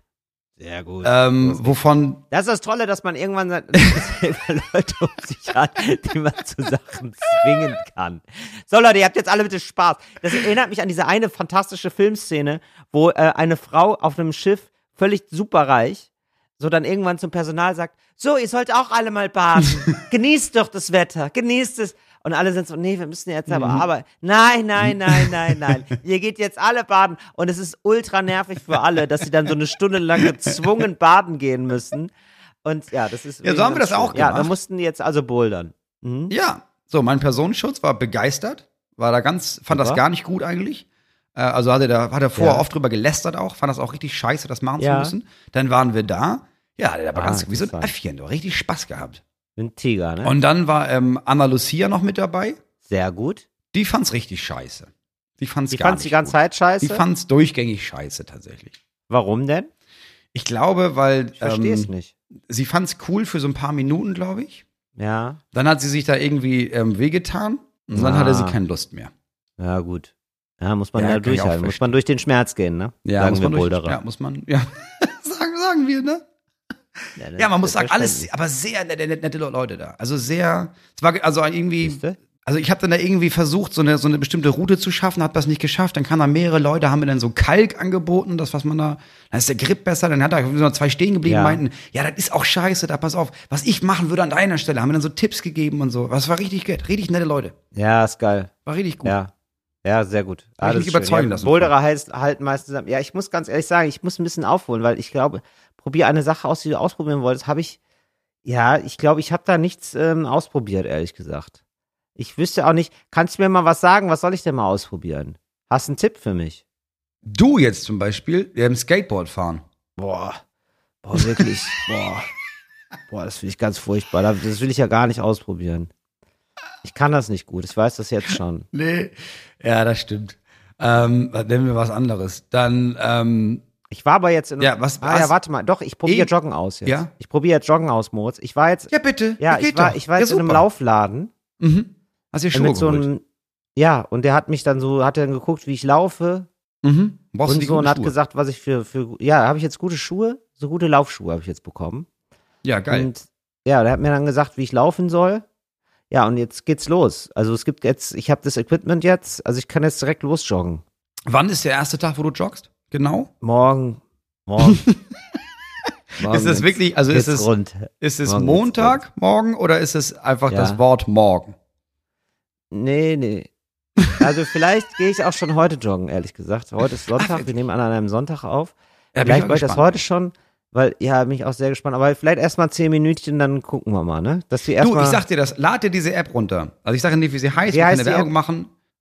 Sehr gut. Ähm, wovon Das ist das Tolle, dass man irgendwann sagt, dass man Leute um sich hat, die man zu Sachen zwingen kann. So Leute, ihr habt jetzt alle bitte Spaß. Das erinnert mich an diese eine fantastische Filmszene, wo äh, eine Frau auf einem Schiff, völlig superreich, so dann irgendwann zum Personal sagt, so, ihr sollt auch alle mal baden. Genießt doch das Wetter, genießt es. Und alle sind so, nee, wir müssen jetzt aber arbeiten. Nein, nein, nein, nein, nein. Ihr geht jetzt alle baden. Und es ist ultra nervig für alle, dass sie dann so eine Stunde lang gezwungen baden gehen müssen. Und ja, das ist. Ja, so haben wir das auch Ja, da gemacht. mussten die jetzt also bouldern. Mhm. Ja, so, mein Personenschutz war begeistert, war da ganz, fand das Super. gar nicht gut eigentlich. Äh, also hatte da, hat er vorher Ja. oft drüber gelästert auch, fand das auch richtig scheiße, das machen Ja. zu müssen. Dann waren wir da, ja, der war Ah, ganz wie so ein interessant. Äffchen, doch richtig Spaß gehabt. Ein Tiger, ne? Und dann war ähm, Anna Lucia noch mit dabei, Sehr gut. die fand's richtig scheiße. Die fand's Die gar fand's nicht die ganze gut. Zeit scheiße. Die fand's durchgängig scheiße tatsächlich. Warum denn? Ich glaube, weil Ich verstehe es ähm, nicht. sie fand's cool für so ein paar Minuten, glaube ich. Ja. Dann hat sie sich da irgendwie ähm, wehgetan und dann Ah. hatte sie keine Lust mehr. Ja, gut. Ja, muss man Ja, ja, kann ich auch durchhalten. Muss verstehen. man durch den Schmerz gehen, ne? Ja, Sagen muss wir man durch, Boulderer. ja, muss man, ja, sagen, sagen wir, ne? Ja, das Ja, man ist muss sagen, alles, verständlich. aber sehr nette, nette, nette Leute da. Also sehr, es war also irgendwie, Siehste? also ich habe dann da irgendwie versucht, so eine, so eine bestimmte Route zu schaffen, habe das nicht geschafft. Dann kamen da mehrere Leute, haben mir dann so Kalk angeboten, das, was man da, dann ist der Grip besser. Dann hat da so zwei stehen geblieben, Ja. meinten, ja, das ist auch scheiße, da pass auf, was ich machen würde an deiner Stelle, haben mir dann so Tipps gegeben und so. Das war richtig gut, richtig nette Leute. Ja, ist geil. War richtig gut. Ja. Ja, sehr gut. Hab ich Alles mich schön. überzeugen ja, lassen Boulderer heißt, halten meistens zusammen. Ja, ich muss ganz ehrlich sagen, ich muss ein bisschen aufholen, weil ich glaube, probier eine Sache aus, die du ausprobieren wolltest, habe ich, ja, ich glaube, ich habe da nichts ähm, ausprobiert, ehrlich gesagt. Ich wüsste auch nicht, kannst du mir mal was sagen, was soll ich denn mal ausprobieren? Hast du einen Tipp für mich? Du jetzt zum Beispiel, ähm, Skateboard fahren. Boah, boah, wirklich, boah, boah, das finde ich ganz furchtbar. Das will ich ja gar nicht ausprobieren. Ich kann das nicht gut, ich weiß das jetzt schon. Nee, ja, das stimmt. Ähm, dann nehmen wir was anderes. Dann, ähm, Ich war aber jetzt in. Ja, was- Ah, ja, was- warte mal. Doch, ich probiere Eh- Joggen aus jetzt. Ja? Ich probiere jetzt Joggen aus, Moritz. Ich war jetzt. ja bitte. Ja, das geht ich war, doch. ich war ja, jetzt in einem super. Laufladen. Mhm. Hast du dir äh, Schuhe mit so geholt? einem. Ja, und der hat mich dann so, hat dann geguckt, wie ich laufe Mhm. Brauchst du und die so und guten hat Schuhe? gesagt, was ich für. für ja, habe ich jetzt gute Schuhe? So gute Laufschuhe habe ich jetzt bekommen. Ja, geil. Und ja, der hat mir dann gesagt, wie ich laufen soll. Ja, und jetzt geht's los. Also es gibt jetzt, ich habe das Equipment jetzt, also ich kann jetzt direkt losjoggen. Wann ist der erste Tag, wo du joggst? Genau. Morgen. Morgen. Morgen ist es geht's- wirklich, also ist geht's es, rund. ist es Morgen geht's Montag, morgen oder ist es einfach Ja. das Wort morgen? Nee, nee. Also vielleicht gehe ich auch schon heute joggen, ehrlich gesagt. Heute ist Sonntag, wir nehmen an einem Sonntag auf. Ja, bin ich vielleicht mal mache ich das gespannt. heute schon, weil, ja, bin ich auch sehr gespannt. Aber vielleicht erstmal zehn Minütchen, dann gucken wir mal, ne? Dass wir Du, erstmal. ich sag dir das, lad dir diese App runter. Also ich sage nicht, wie sie heißt, Wie wir heißt können die eine Werbung App? machen.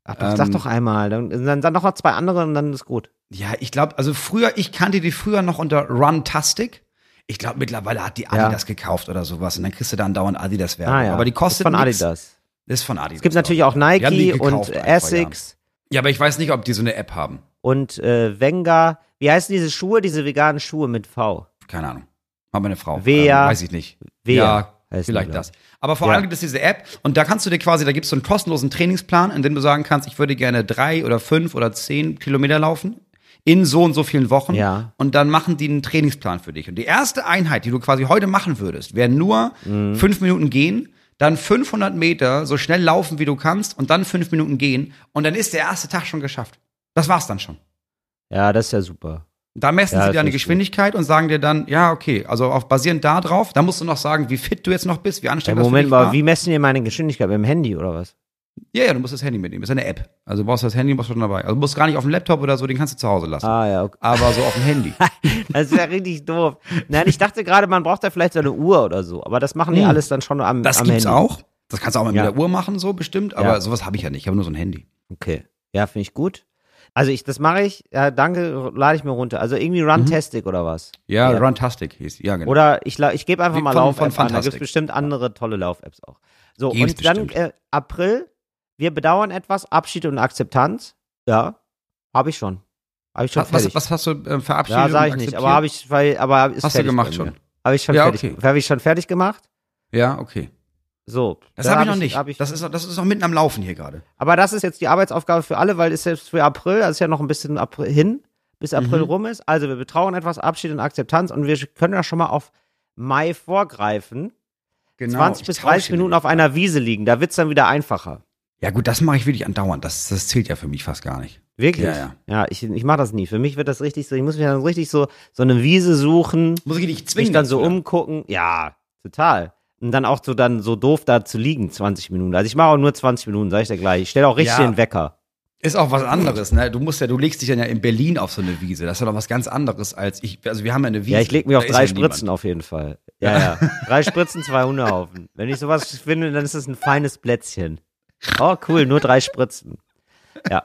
Ach, doch, sag doch einmal. Dann, dann, dann noch zwei andere und dann ist gut. Ja, ich glaube, also früher, ich kannte die früher noch unter Runtastic. Ich glaube, mittlerweile hat die Adidas ja. gekauft oder sowas und dann kriegst du dann dauernd Adidas-Werbung. Ah, ja. Aber die kostet ist von nix. Adidas. Ist von Adidas. Es gibt natürlich auch Nike und Essex. Ja, aber ich weiß nicht, ob die so eine App haben. Und äh, Wenger. Wie heißen diese Schuhe, diese veganen Schuhe mit V? Keine Ahnung. War meine Frau. Vea. Ähm, weiß ich nicht. Vea. Ja, vielleicht das. Aber vor ja. allem gibt es diese App und da kannst du dir quasi, da gibt es so einen kostenlosen Trainingsplan, in dem du sagen kannst, ich würde gerne drei oder fünf oder zehn Kilometer laufen in so und so vielen Wochen. Ja. Und dann machen die einen Trainingsplan für dich. Und die erste Einheit, die du quasi heute machen würdest, wäre nur mhm. fünf Minuten gehen, dann fünfhundert Meter so schnell laufen, wie du kannst und dann fünf Minuten gehen und dann ist der erste Tag schon geschafft. Das war's dann schon. Ja, das ist ja super. Da messen ja, sie deine Geschwindigkeit gut. Und sagen dir dann, ja, okay, also auf basierend darauf, da musst du noch sagen, wie fit du jetzt noch bist, wie anstrengend ja, das Moment für dich mal, war. wie messen die meine Geschwindigkeit? Mit dem Handy oder was? Ja, ja, du musst das Handy mitnehmen. Das ist eine App. Also du brauchst das Handy, brauchst du schon dabei. Also du musst gar nicht auf dem Laptop oder so, den kannst du zu Hause lassen. Ah, ja, okay. Aber so auf dem Handy. Das wäre richtig doof. Nein, ich dachte gerade, man braucht da vielleicht so eine Uhr oder so. Aber das machen die hm. alles dann schon am, das am gibt's Handy. auch. Das kannst du auch mal mit ja. der Uhr machen, so bestimmt. Aber ja. sowas habe ich ja nicht. Ich habe nur so ein Handy. Okay. Ja, finde ich gut. Also ich, das mache ich, ja, danke, lade ich mir runter. Also irgendwie Runtastic mhm. oder was? Ja, ja. Runtastic hieß, ja genau. Oder ich, ich gebe einfach Wie mal von, Lauf-App von an, da gibt es bestimmt andere tolle Lauf-Apps auch. So, Gibt's und dann bestimmt. äh, April, wir bedauern etwas, Abschied und Akzeptanz. Ja, habe ich schon. Habe ich schon was, fertig. was hast du äh, verabschiedet? Ja, sage ich nicht, aber habe ich, weil, aber ist Hast fertig du gemacht bei schon? mir. Habe ich schon ja, fertig, okay. habe ich schon fertig gemacht? Ja, okay. So. Das habe ich noch hab nicht. Hab ich, das, ist, das ist noch mitten am Laufen hier gerade. Aber das ist jetzt die Arbeitsaufgabe für alle, weil es jetzt für April, also ist ja noch ein bisschen April hin, bis April Mhm. rum ist. Also wir betrauern etwas, Abschied und Akzeptanz und wir können ja schon mal auf Mai vorgreifen. Genau. zwanzig bis dreißig Minuten auf einer Wiese liegen, da wird's dann wieder einfacher. Ja gut, das mache ich wirklich andauernd. Das, das zählt ja für mich fast gar nicht. Wirklich? Ja, ja. Ja, ich, ich mache das nie. Für mich wird das richtig so, ich muss mich dann richtig so, so eine Wiese suchen, Muss ich dich zwingen? mich dann so dazu, umgucken. Ja, total. Und dann auch so dann so doof da zu liegen, zwanzig Minuten. Also ich mache auch nur zwanzig Minuten, sag ich dir gleich. Ich stelle auch richtig Ja. den Wecker. Ist auch was anderes, ne? Du musst ja, du legst dich ja in Berlin auf so eine Wiese. Das ist ja doch was ganz anderes als ich. Also wir haben ja eine Wiese. Ja, ich leg mich auf da ist drei ja Spritzen niemand. auf jeden Fall. Ja, ja. Drei Spritzen, zwei Hundehaufen. Wenn ich sowas finde, dann ist das ein feines Plätzchen. Oh, cool, nur drei Spritzen. Ja.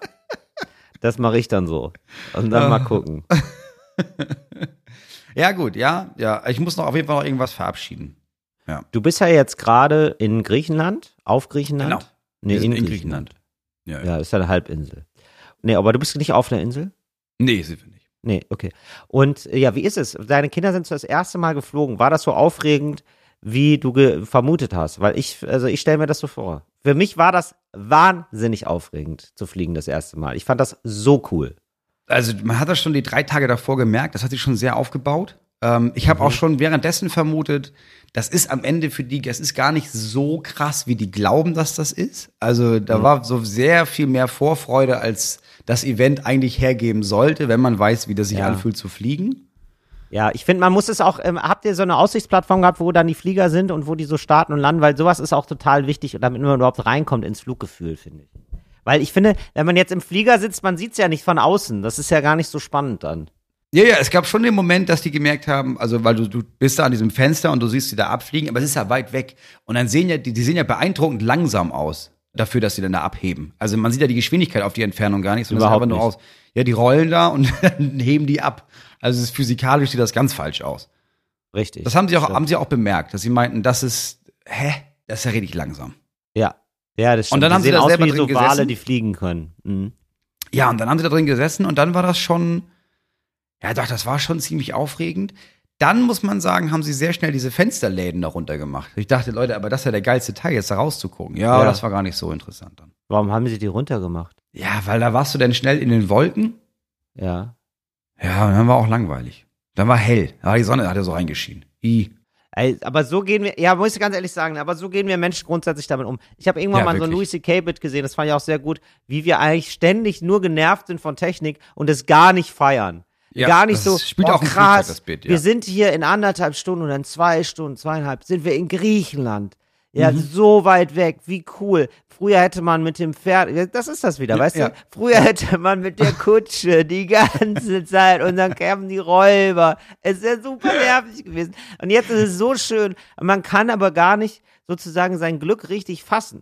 Das mache ich dann so. Und dann mal gucken. Ja, gut, ja, ja. Ich muss noch auf jeden Fall noch irgendwas verabschieden. Ja. Du bist ja jetzt gerade in Griechenland, auf Griechenland? Genau. Nee, Wir sind in, in Griechenland. Griechenland. Ja, ja. Ja, ist ja eine Halbinsel. Nee, aber du bist nicht auf einer Insel? Nee, sind wir nicht. Nee, okay. Und äh, ja, wie ist es? Deine Kinder sind das erste Mal geflogen. War das so aufregend, wie du ge- vermutet hast? Weil ich, also ich stelle mir das so vor. Für mich war das wahnsinnig aufregend zu fliegen das erste Mal. Ich fand das so cool. Also man hat das schon die drei Tage davor gemerkt, das hat sich schon sehr aufgebaut. Ähm, ich habe Mhm. auch schon währenddessen vermutet, das ist am Ende für die, das ist gar nicht so krass, wie die glauben, dass das ist. Also da Mhm. war so sehr viel mehr Vorfreude, als das Event eigentlich hergeben sollte, wenn man weiß, wie das sich Ja. anfühlt zu fliegen. Ja, ich finde, man muss es auch, ähm, habt ihr so eine Aussichtsplattform gehabt, wo dann die Flieger sind und wo die so starten und landen? Weil sowas ist auch total wichtig, damit man überhaupt reinkommt ins Fluggefühl, finde ich. Weil ich finde, wenn man jetzt im Flieger sitzt, man sieht es ja nicht von außen. Das ist ja gar nicht so spannend dann. Ja, ja, es gab schon den Moment, dass die gemerkt haben, also weil du, du bist da an diesem Fenster und du siehst sie da abfliegen, aber es ist ja weit weg. Und dann sehen ja, die, die sehen ja beeindruckend langsam aus, dafür, dass sie dann da abheben. Also man sieht ja die Geschwindigkeit auf die Entfernung gar nicht, sondern Überhaupt es sieht einfach nur nicht. aus. Ja, die rollen da und dann heben die ab. Also es ist physikalisch sieht das ganz falsch aus. Richtig. Das haben sie auch, Stimmt. haben sie auch bemerkt, dass sie meinten, das ist, hä, das ist ja richtig langsam. Ja. Ja, das stimmt. Und dann die haben sie sehen da aus selber wie drin so Wale, gesessen. die fliegen können. Mhm. Ja, und dann haben sie da drin gesessen und dann war das schon, ja doch, das war schon ziemlich aufregend. Dann muss man sagen, haben sie sehr schnell diese Fensterläden darunter gemacht. Ich dachte, Leute, aber das ist ja der geilste Teil, jetzt da rauszugucken. Ja, Ja. das war gar nicht so interessant dann. Warum haben sie die runtergemacht? Ja, weil da warst du dann schnell in den Wolken. Ja. Ja, und dann war auch langweilig. Dann war hell. Da war die Sonne, hat ja so reingeschienen. I. Ey, aber so gehen wir, ja, muss ich ganz ehrlich sagen, aber so gehen wir Menschen grundsätzlich damit um. Ich habe irgendwann Ja, mal so ein wirklich. Louis C K-Bit gesehen, das fand ich auch sehr gut, wie wir eigentlich ständig nur genervt sind von Technik und es gar nicht feiern. Ja, gar nicht das so, spielt oh, auch im krass, Flugzeug, das Bit, ja. wir sind hier in anderthalb Stunden oder in zwei Stunden, zweieinhalb, sind wir in Griechenland. Ja, Mhm. so weit weg, wie cool. Früher hätte man mit dem Pferd, das ist das wieder, weißt ja. du? Früher hätte man mit der Kutsche die ganze Zeit und dann kamen die Räuber. Es wäre super nervig gewesen. Und jetzt ist es so schön. Man kann aber gar nicht sozusagen sein Glück richtig fassen.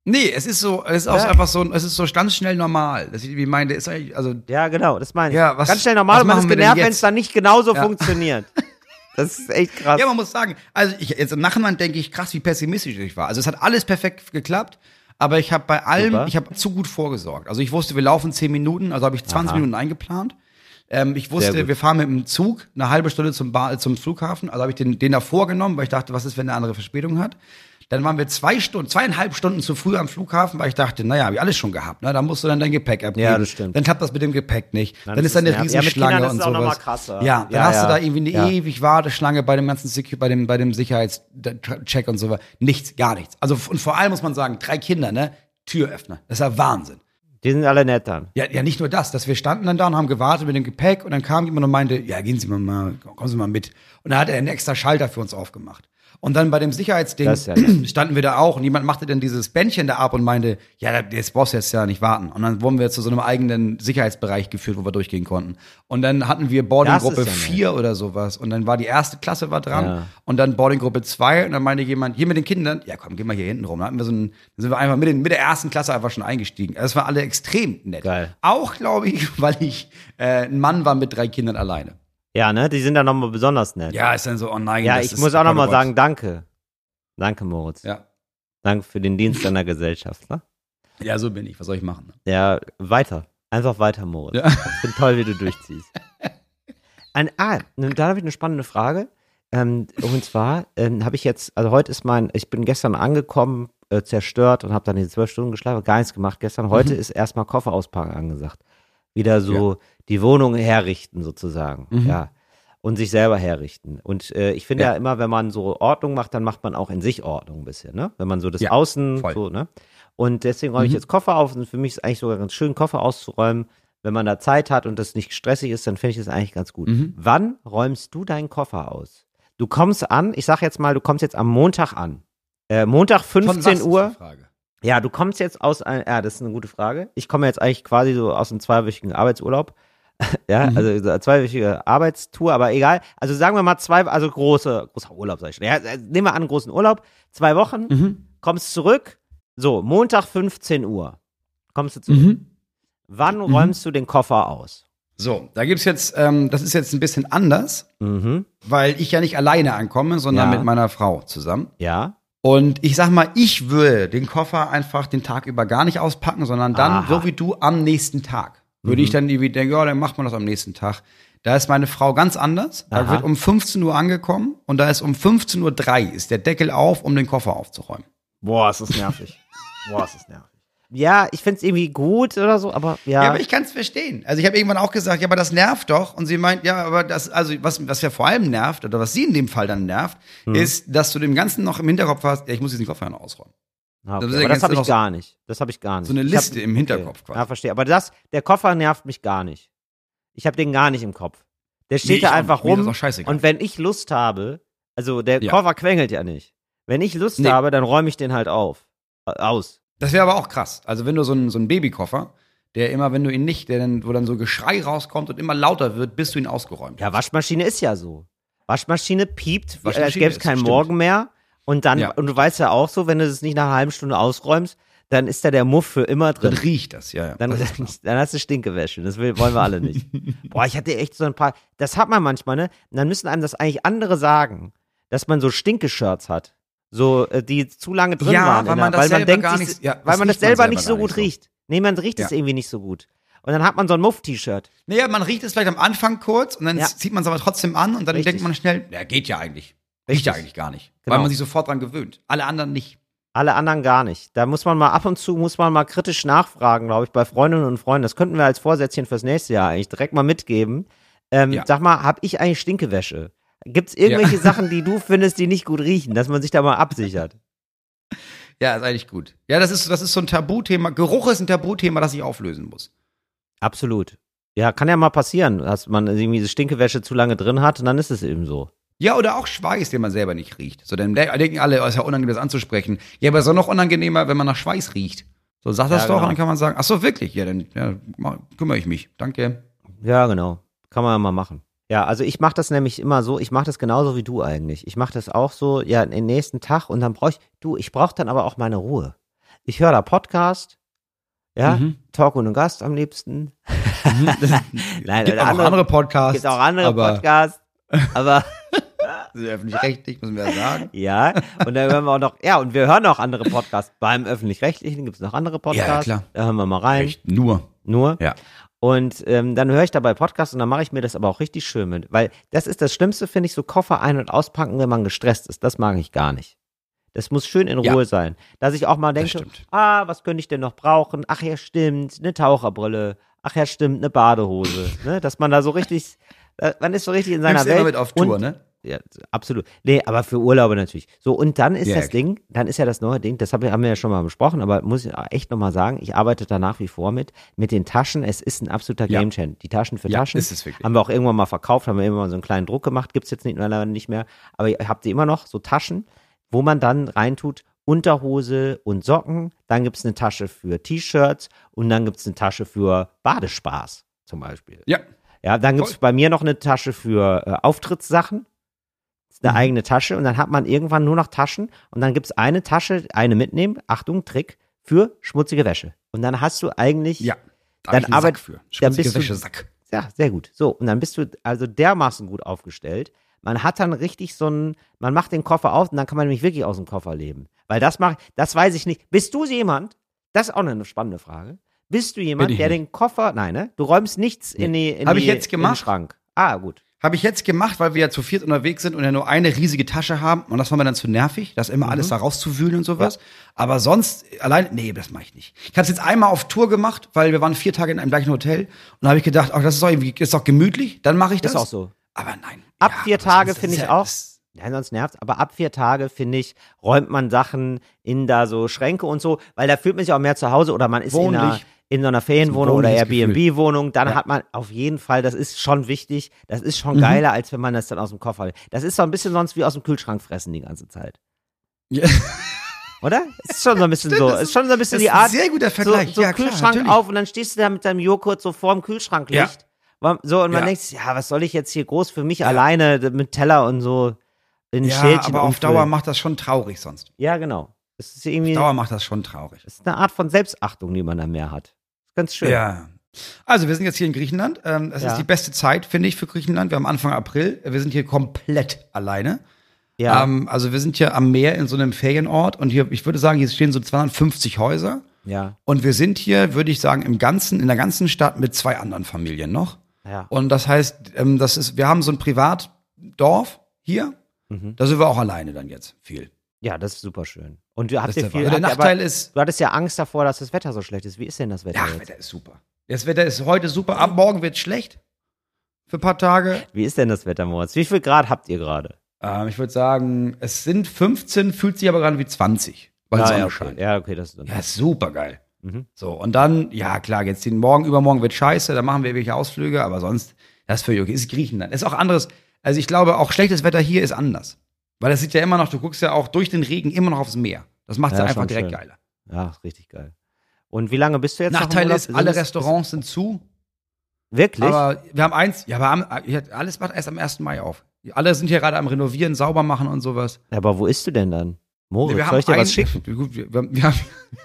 Nee, es ist so, es ist auch Ja. einfach so, es ist so ganz schnell normal. Das ich wie meine, ist eigentlich, also Ja, genau, das meine ich. Ja, was- Ganz schnell was normal, und man machen ist wir denn genervt, wenn jetzt? es dann nicht genauso Ja. funktioniert. Das ist echt krass. ja, man muss sagen, also ich jetzt im Nachhinein denke ich krass, wie pessimistisch ich war. Also es hat alles perfekt geklappt, aber ich habe bei allem, Super. ich habe zu gut vorgesorgt. Also ich wusste, wir laufen zehn Minuten, also habe ich zwanzig Aha. Minuten eingeplant. Ähm, ich Sehr wusste, gut. wir fahren mit dem Zug eine halbe Stunde zum, Bar, zum Flughafen. Also habe ich den, den davor genommen, weil ich dachte, was ist, wenn der andere Verspätung hat? Dann waren wir zwei Stunden, zweieinhalb Stunden zu früh am Flughafen, weil ich dachte, naja, wie alles schon gehabt, ne? Da musst du dann dein Gepäck abgeben. Ja, das stimmt. Dann klappt das mit dem Gepäck nicht. Nein, dann das ist da ist eine nervig. Ja, mit Riesenschlange Kindern ist und es auch noch sowas. mal krasser. Ja, dann Ja, hast ja. du da irgendwie eine Ja. ewig Warteschlange bei dem ganzen Secu, bei dem, bei dem Sicherheitscheck und sowas. Nichts, gar nichts. Also, und vor allem muss man sagen, drei Kinder, ne? Türöffner. Das ist ja Wahnsinn. Die sind alle nett dann. Ja, ja, nicht nur das, dass wir standen dann da und haben gewartet mit dem Gepäck und dann kam jemand und meinte, ja, gehen Sie mal, mal kommen Sie mal mit. Und da hat er einen extra Schalter für uns aufgemacht. Und dann bei dem Sicherheitsding Das ist ja nett. standen wir da auch und jemand machte dann dieses Bändchen da ab und meinte, ja, jetzt brauchst du jetzt ja nicht warten. Und dann wurden wir zu so einem eigenen Sicherheitsbereich geführt, wo wir durchgehen konnten. Und dann hatten wir Boardinggruppe Das ist ja nett. vier oder sowas. Und dann war die erste Klasse war dran Ja. und dann Boardinggruppe zwei und dann meinte jemand, hier mit den Kindern, ja komm, geh mal hier hinten rum. Dann hatten wir so einen, dann sind wir einfach mit, den, mit der ersten Klasse einfach schon eingestiegen. Das war alle extrem nett. Geil. Auch, glaube ich, weil ich äh, ein Mann war mit drei Kindern alleine. Ja, ne? Die sind dann nochmal besonders nett. Ja, ist dann so, oh nein. Ja, das ich ist muss auch nochmal Gott. sagen, danke. Danke, Moritz. Ja. Danke für den Dienst an der Gesellschaft. Ne? ja, so bin ich. Was soll ich machen? Ja, weiter. Einfach weiter, Moritz. Ja. Ich finde toll, wie du durchziehst. Ein, ah, da habe ich eine spannende Frage. Ähm, und zwar ähm, habe ich jetzt, also heute ist mein, ich bin gestern angekommen, äh, zerstört und habe dann die zwölf Stunden geschlafen, gar nichts gemacht gestern. Heute Mhm. ist erstmal Koffer auspacken angesagt. Wieder so die Wohnung herrichten sozusagen. Mhm. Ja. Und sich selber herrichten. Und äh, ich finde ja. Ja. immer, wenn man so Ordnung macht, dann macht man auch in sich Ordnung ein bisschen, ne? Wenn man so das Ja, Außen voll. so, ne? Und deswegen räume ich Mhm. jetzt Koffer auf und für mich ist eigentlich sogar ganz schön, Koffer auszuräumen. Wenn man da Zeit hat und das nicht stressig ist, dann finde ich das eigentlich ganz gut. Mhm. Wann räumst du deinen Koffer aus? Du kommst an, ich sag jetzt mal, du kommst jetzt am Montag an. Äh, Montag Von was fünfzehn ist Uhr. die Frage? Ja, du kommst jetzt aus, ein, ja, das ist eine gute Frage. Ich komme jetzt eigentlich quasi so aus einem zweiwöchigen Arbeitsurlaub. ja, Mhm. also so eine zweiwöchige Arbeitstour, aber egal. Also sagen wir mal zwei, also große, großer Urlaub, sag ich schon. Ja, äh, nehmen wir an, großen Urlaub. Zwei Wochen, Mhm. kommst zurück. So, Montag fünfzehn Uhr. Kommst du zurück. Mhm. Wann räumst du den Koffer aus? So, da gibt's jetzt, ähm, das ist jetzt ein bisschen anders, Mhm. weil ich ja nicht alleine ankomme, sondern Ja. mit meiner Frau zusammen. Ja. Und ich sag mal, ich würde den Koffer einfach den Tag über gar nicht auspacken, sondern dann, Aha. so wie du, am nächsten Tag. Würde ich dann irgendwie denken, ja, dann macht man das am nächsten Tag. Da ist meine Frau ganz anders. Da Aha. wird um fünfzehn Uhr angekommen und da ist um fünfzehn Uhr drei ist der Deckel auf, um den Koffer aufzuräumen. Boah, ist das nervig. Boah, ist das nervig. Ja, ich find's irgendwie gut oder so, aber ja. Ja, aber ich kann es verstehen. Also ich habe irgendwann auch gesagt, ja, aber das nervt doch. Und sie meint, ja, aber das, also was, was ja vor allem nervt, oder was sie in dem Fall dann nervt, Hm. ist, dass du dem Ganzen noch im Hinterkopf hast, ja, ich muss jetzt den Koffer noch ausräumen. Ah, okay. das ist Aber ja das ganz habe ich noch so- gar nicht. Das habe ich gar nicht. so eine Ich Liste hab, im Hinterkopf quasi. Ja, verstehe. Aber das, der Koffer nervt mich gar nicht. Ich habe den gar nicht im Kopf. Der steht Nee, da ich auch einfach nicht. Mir ist rum. das auch scheißegal. Und wenn ich Lust habe, also der Ja. Koffer quengelt ja nicht. Wenn ich Lust Nee. habe, dann räume ich den halt auf. Äh, aus. Das wäre aber auch krass. Also wenn du so einen so einen Babykoffer, der immer, wenn du ihn nicht, der dann, wo dann so Geschrei rauskommt und immer lauter wird, bis du ihn ausgeräumt Ja, hast. Waschmaschine ist ja so. Waschmaschine piept, wie, als Waschmaschine gäbe es ist, keinen stimmt. Morgen mehr. Und dann, Ja. und du weißt ja auch so, wenn du das nicht nach einer halben Stunde ausräumst, dann ist da der Muff für immer Dann drin. riecht das, ja, ja. Dann, Das ist klar. dann hast du Stinkewäsche. Das will, wollen wir alle nicht. Boah, ich hatte echt so ein paar. Das hat man manchmal, ne? Und dann müssen einem das eigentlich andere sagen, dass man so Stinkeshirts hat. So, äh, die zu lange drin Ja, waren. weil in man der, das weil man selber denkt, gar sich- nicht- ja, weil das man das riecht man selber selber nicht so gar gut nicht so. riecht. Nee, man riecht es Ja. irgendwie nicht so gut. Und dann hat man so ein Muff-T-Shirt. Naja, man riecht es vielleicht am Anfang kurz und dann Ja. zieht man es aber trotzdem an und dann Richtig. denkt man schnell, ja, geht ja eigentlich. Riecht ja Richtig. eigentlich gar nicht. Genau. Weil man sich sofort dran gewöhnt. Alle anderen nicht. Alle anderen gar nicht. Da muss man mal ab und zu, muss man mal kritisch nachfragen, glaube ich, bei Freundinnen und Freunden. Das könnten wir als Vorsätzchen fürs nächste Jahr eigentlich direkt mal mitgeben. Ähm, Ja. Sag mal, hab ich eigentlich Stinkewäsche? Gibt es irgendwelche Ja. Sachen, die du findest, die nicht gut riechen, dass man sich da mal absichert? Ja, ist eigentlich gut. Ja, das ist, das ist so ein Tabuthema. Geruch ist ein Tabuthema, das ich auflösen muss. Absolut. Ja, kann ja mal passieren, dass man irgendwie diese Stinkewäsche zu lange drin hat und dann ist es eben so. Ja, oder auch Schweiß, den man selber nicht riecht. So, dann denken alle, oh, ist ja unangenehm, das anzusprechen. Ja, aber es ist auch noch unangenehmer, wenn man nach Schweiß riecht. So, sag das Ja, doch genau. und dann kann man sagen, ach so, wirklich? Ja, dann ja, mach, kümmere ich mich. Danke. Ja, genau. Kann man ja mal machen. Ja, also ich mache das nämlich immer so, ich mache das genauso wie du eigentlich. Ich mache das auch so, ja, den nächsten Tag und dann brauche ich, du, ich brauche dann aber auch meine Ruhe. Ich höre da Podcast. Ja, Mhm. Talk ohne Gast am liebsten. Nein, Gibt oder auch andere, andere Podcasts. gibt auch andere aber Podcasts. Aber Also öffentlich-rechtlich, müssen wir ja sagen. ja, und dann hören wir auch noch, ja, und wir hören auch andere Podcasts. Beim Öffentlich-Rechtlichen gibt es noch andere Podcasts. Ja, klar. Da hören wir mal rein. Echt, nur. Nur. Ja. Und ähm, dann höre ich dabei Podcasts und dann mache ich mir das aber auch richtig schön mit. Weil das ist das Schlimmste, finde ich, so Koffer ein- und auspacken, wenn man gestresst ist. Das mag ich gar nicht. Das muss schön in Ruhe Ja. sein. Dass ich auch mal Das denke, stimmt. ah, was könnte ich denn noch brauchen? Ach ja, stimmt, eine Taucherbrille. Ach ja, stimmt, eine Badehose. Ne? Dass man da so richtig, äh, man ist so richtig in seiner Nimmst Welt. immer mit auf Tour, und, ne? Ja, absolut. Nee, aber für Urlaube natürlich. So, und dann ist Ja, das klar. Ding, dann ist ja das neue Ding, das hab, haben wir ja schon mal besprochen, aber muss ich echt nochmal sagen, ich arbeite da nach wie vor mit, mit den Taschen, es ist ein absoluter Ja. Gamechanger. Die Taschen für Ja, Taschen ist es wirklich. haben wir auch irgendwann mal verkauft, haben wir immer mal so einen kleinen Druck gemacht, gibt's jetzt nicht, leider nicht mehr, aber ihr habt ihr immer noch so Taschen, wo man dann reintut Unterhose und Socken, dann gibt's eine Tasche für T-Shirts und dann gibt's eine Tasche für Badespaß zum Beispiel. Ja. Ja, dann gibt's Voll. bei mir noch eine Tasche für äh, Auftrittssachen. Das ist eine Mhm. eigene Tasche und dann hat man irgendwann nur noch Taschen und dann gibt's eine Tasche, eine mitnehmen, Achtung, Trick, für schmutzige Wäsche. Und dann hast du eigentlich, Ja. Da Dann hab ich einen arbeit- Sack für. dann Schmutzige bist du- Wäschesack. ja, sehr gut. So, und dann bist du also dermaßen gut aufgestellt. Man hat dann richtig so einen, man macht den Koffer auf und dann kann man nämlich wirklich aus dem Koffer leben. Weil das macht, das weiß ich nicht. Bist du jemand, das ist auch eine spannende Frage, bist du jemand, Bin ich der nicht. den Koffer, nein, ne? Du räumst nichts in die, in Hab die, ich jetzt in den gemacht. Schrank. Ah, gut. Habe ich jetzt gemacht, weil wir ja zu viert unterwegs sind und ja nur eine riesige Tasche haben. Und das war mir dann zu nervig, das immer alles da rauszuwühlen und sowas. Aber sonst, allein, nee, das mache ich nicht. Ich habe es jetzt einmal auf Tour gemacht, weil wir waren vier Tage in einem gleichen Hotel. Und da habe ich gedacht, ach, das ist doch irgendwie, ist doch gemütlich, dann mache ich das. Ist auch so. Aber nein. Ab Ja, vier aber Tage sonst- finde das ich ist ja- auch. das- Ja, sonst nervt's. Aber ab vier Tage, finde ich, räumt man Sachen in da so Schränke und so, weil da fühlt man sich auch mehr zu Hause oder man ist in, einer, Wohnlich. in so einer Ferienwohnung oder wohnliches Airbnb-Wohnung. Dann Ja. hat man auf jeden Fall, das ist schon wichtig, das ist schon Mhm. geiler, als wenn man das dann aus dem Koffer hat. Das ist so ein bisschen sonst wie aus dem Kühlschrank fressen die ganze Zeit. Ja. Oder? Ist schon so ein bisschen Stimmt, so. das Ist schon so ein bisschen das die ist ein Art. sehr guter Vergleich. So, so Ja, klar, Kühlschrank natürlich. auf und dann stehst du da mit deinem Joghurt so vorm Kühlschranklicht. Ja. So, und man Ja. denkt, sich, ja, was soll ich jetzt hier groß für mich alleine mit Teller und so in Ja, Schälchen aber auf umfüllen? Dauer macht das schon traurig sonst. Ja, genau. Das ist irgendwie, Auf Dauer macht das schon traurig. das ist eine Art von Selbstachtung, die man da mehr hat. Ist ganz schön. Ja. Also wir sind jetzt hier in Griechenland. Ähm, Es Ja. ist die beste Zeit, finde ich, für Griechenland. Wir haben Anfang April. Wir sind hier komplett alleine. Ja. Ähm, also wir sind hier am Meer in so einem Ferienort und hier, ich würde sagen, hier stehen so zweihundertfünfzig Häuser. ja. Und wir sind hier, würde ich sagen, im ganzen, in der ganzen Stadt mit zwei anderen Familien noch. Ja. Und das heißt, ähm, das ist, wir haben so ein Privatdorf hier. Mhm. Da sind wir auch alleine dann jetzt viel. Ja, das ist super schön. Und du Das habt ist ja der, viel. der habt ihr Nachteil aber, ist, du hattest ja Angst davor, dass das Wetter so schlecht ist. Wie ist denn das Wetter ja, jetzt? Wetter ist super. Das Wetter ist heute super. Ab morgen wird schlecht. Für ein paar Tage. Wie ist denn das Wetter, Moritz? Wie viel Grad habt ihr gerade? Ähm, ich würde sagen, es sind fünfzehn, fühlt sich aber gerade wie zwanzig, weil die Ah, Sonne ja, okay. scheint. Ja, okay, das ist dann. Ja, ist super geil. Mhm. So, und dann, ja klar, jetzt den Morgen, übermorgen wird scheiße, da machen wir irgendwelche Ausflüge, aber sonst, das ist völlig okay. Ist Griechenland. Ist auch anderes. Also ich glaube, auch schlechtes Wetter hier ist anders. Weil das sieht ja immer noch, du guckst ja auch durch den Regen immer noch aufs Meer. Das macht es Ja, einfach schon direkt schön. geiler. Ja, ist richtig geil. Und wie lange bist du jetzt Nachteil noch im ist, Urlaub? alle Sind es- Restaurants sind zu. Wirklich? Aber wir haben eins, ja, wir haben, alles macht erst am ersten Mai auf. Alle sind hier gerade am Renovieren, sauber machen und sowas. Ja, aber wo isst du denn dann? Moritz, wir soll ich dir ein- was schicken? Gut, wir, wir, wir haben,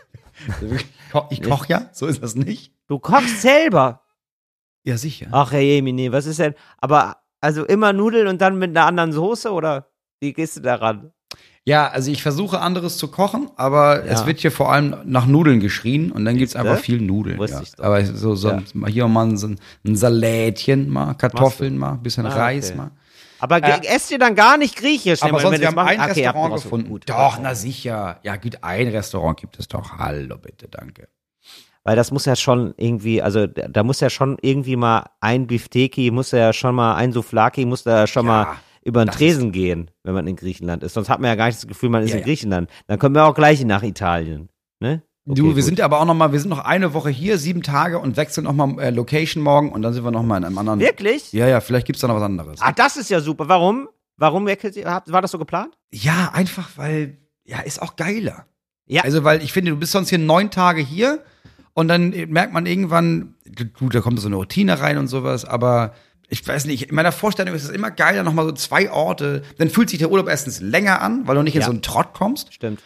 ich ko- ich koche ja, so ist das nicht. Du kochst selber. Ja, sicher. Ach, Herr Jemine, was ist denn? Aber, also immer Nudeln und dann mit einer anderen Soße oder wie gehst du daran? Ja, also ich versuche anderes zu kochen, aber Ja. es wird hier vor allem nach Nudeln geschrien und dann gibt's einfach Ne? viel Nudeln. Wusste Ja. ich doch. Aber so, so Ja. mal hier mal so ein, ein Salätchen, mal Kartoffeln, mal ein bisschen Ah, Reis, okay. mal. Aber Äh, esst ihr dann gar nicht griechisch? Aber wenn sonst, das wir haben macht? ein Okay, ihr habt Restaurant noch so- gefunden. gut. Doch, na sicher. Ja, gut, ein Restaurant gibt es doch. Hallo, bitte, danke. Weil das muss ja schon irgendwie, also da da muss ja schon irgendwie mal ein Bifteki, muss ja schon mal ein Souflaki, muss da schon Ja, mal über den das Tresen gehen, wenn man in Griechenland ist. Sonst hat man ja gar nicht das Gefühl, man ist Ja, in ja. Griechenland. Dann kommen wir auch gleich nach Italien. Ne? Okay, Du, wir gut. sind aber auch noch mal, wir sind noch eine Woche hier, sieben Tage und wechseln noch mal äh, Location morgen und dann sind wir noch mal in einem anderen. Wirklich? Ja, ja, vielleicht gibt's da noch was anderes. Ah, das ist ja super. Warum? Warum wechselt ihr? Habt- War das so geplant? Ja, einfach weil, ja, ist auch geiler. Ja. Also, weil ich finde, du bist sonst hier neun Tage hier und dann merkt man irgendwann, gut, da kommt so eine Routine rein und sowas, aber ich weiß nicht, in meiner Vorstellung ist es immer geiler, nochmal so zwei Orte, dann fühlt sich der Urlaub erstens länger an, weil du nicht in Ja. so einen Trott kommst Stimmt.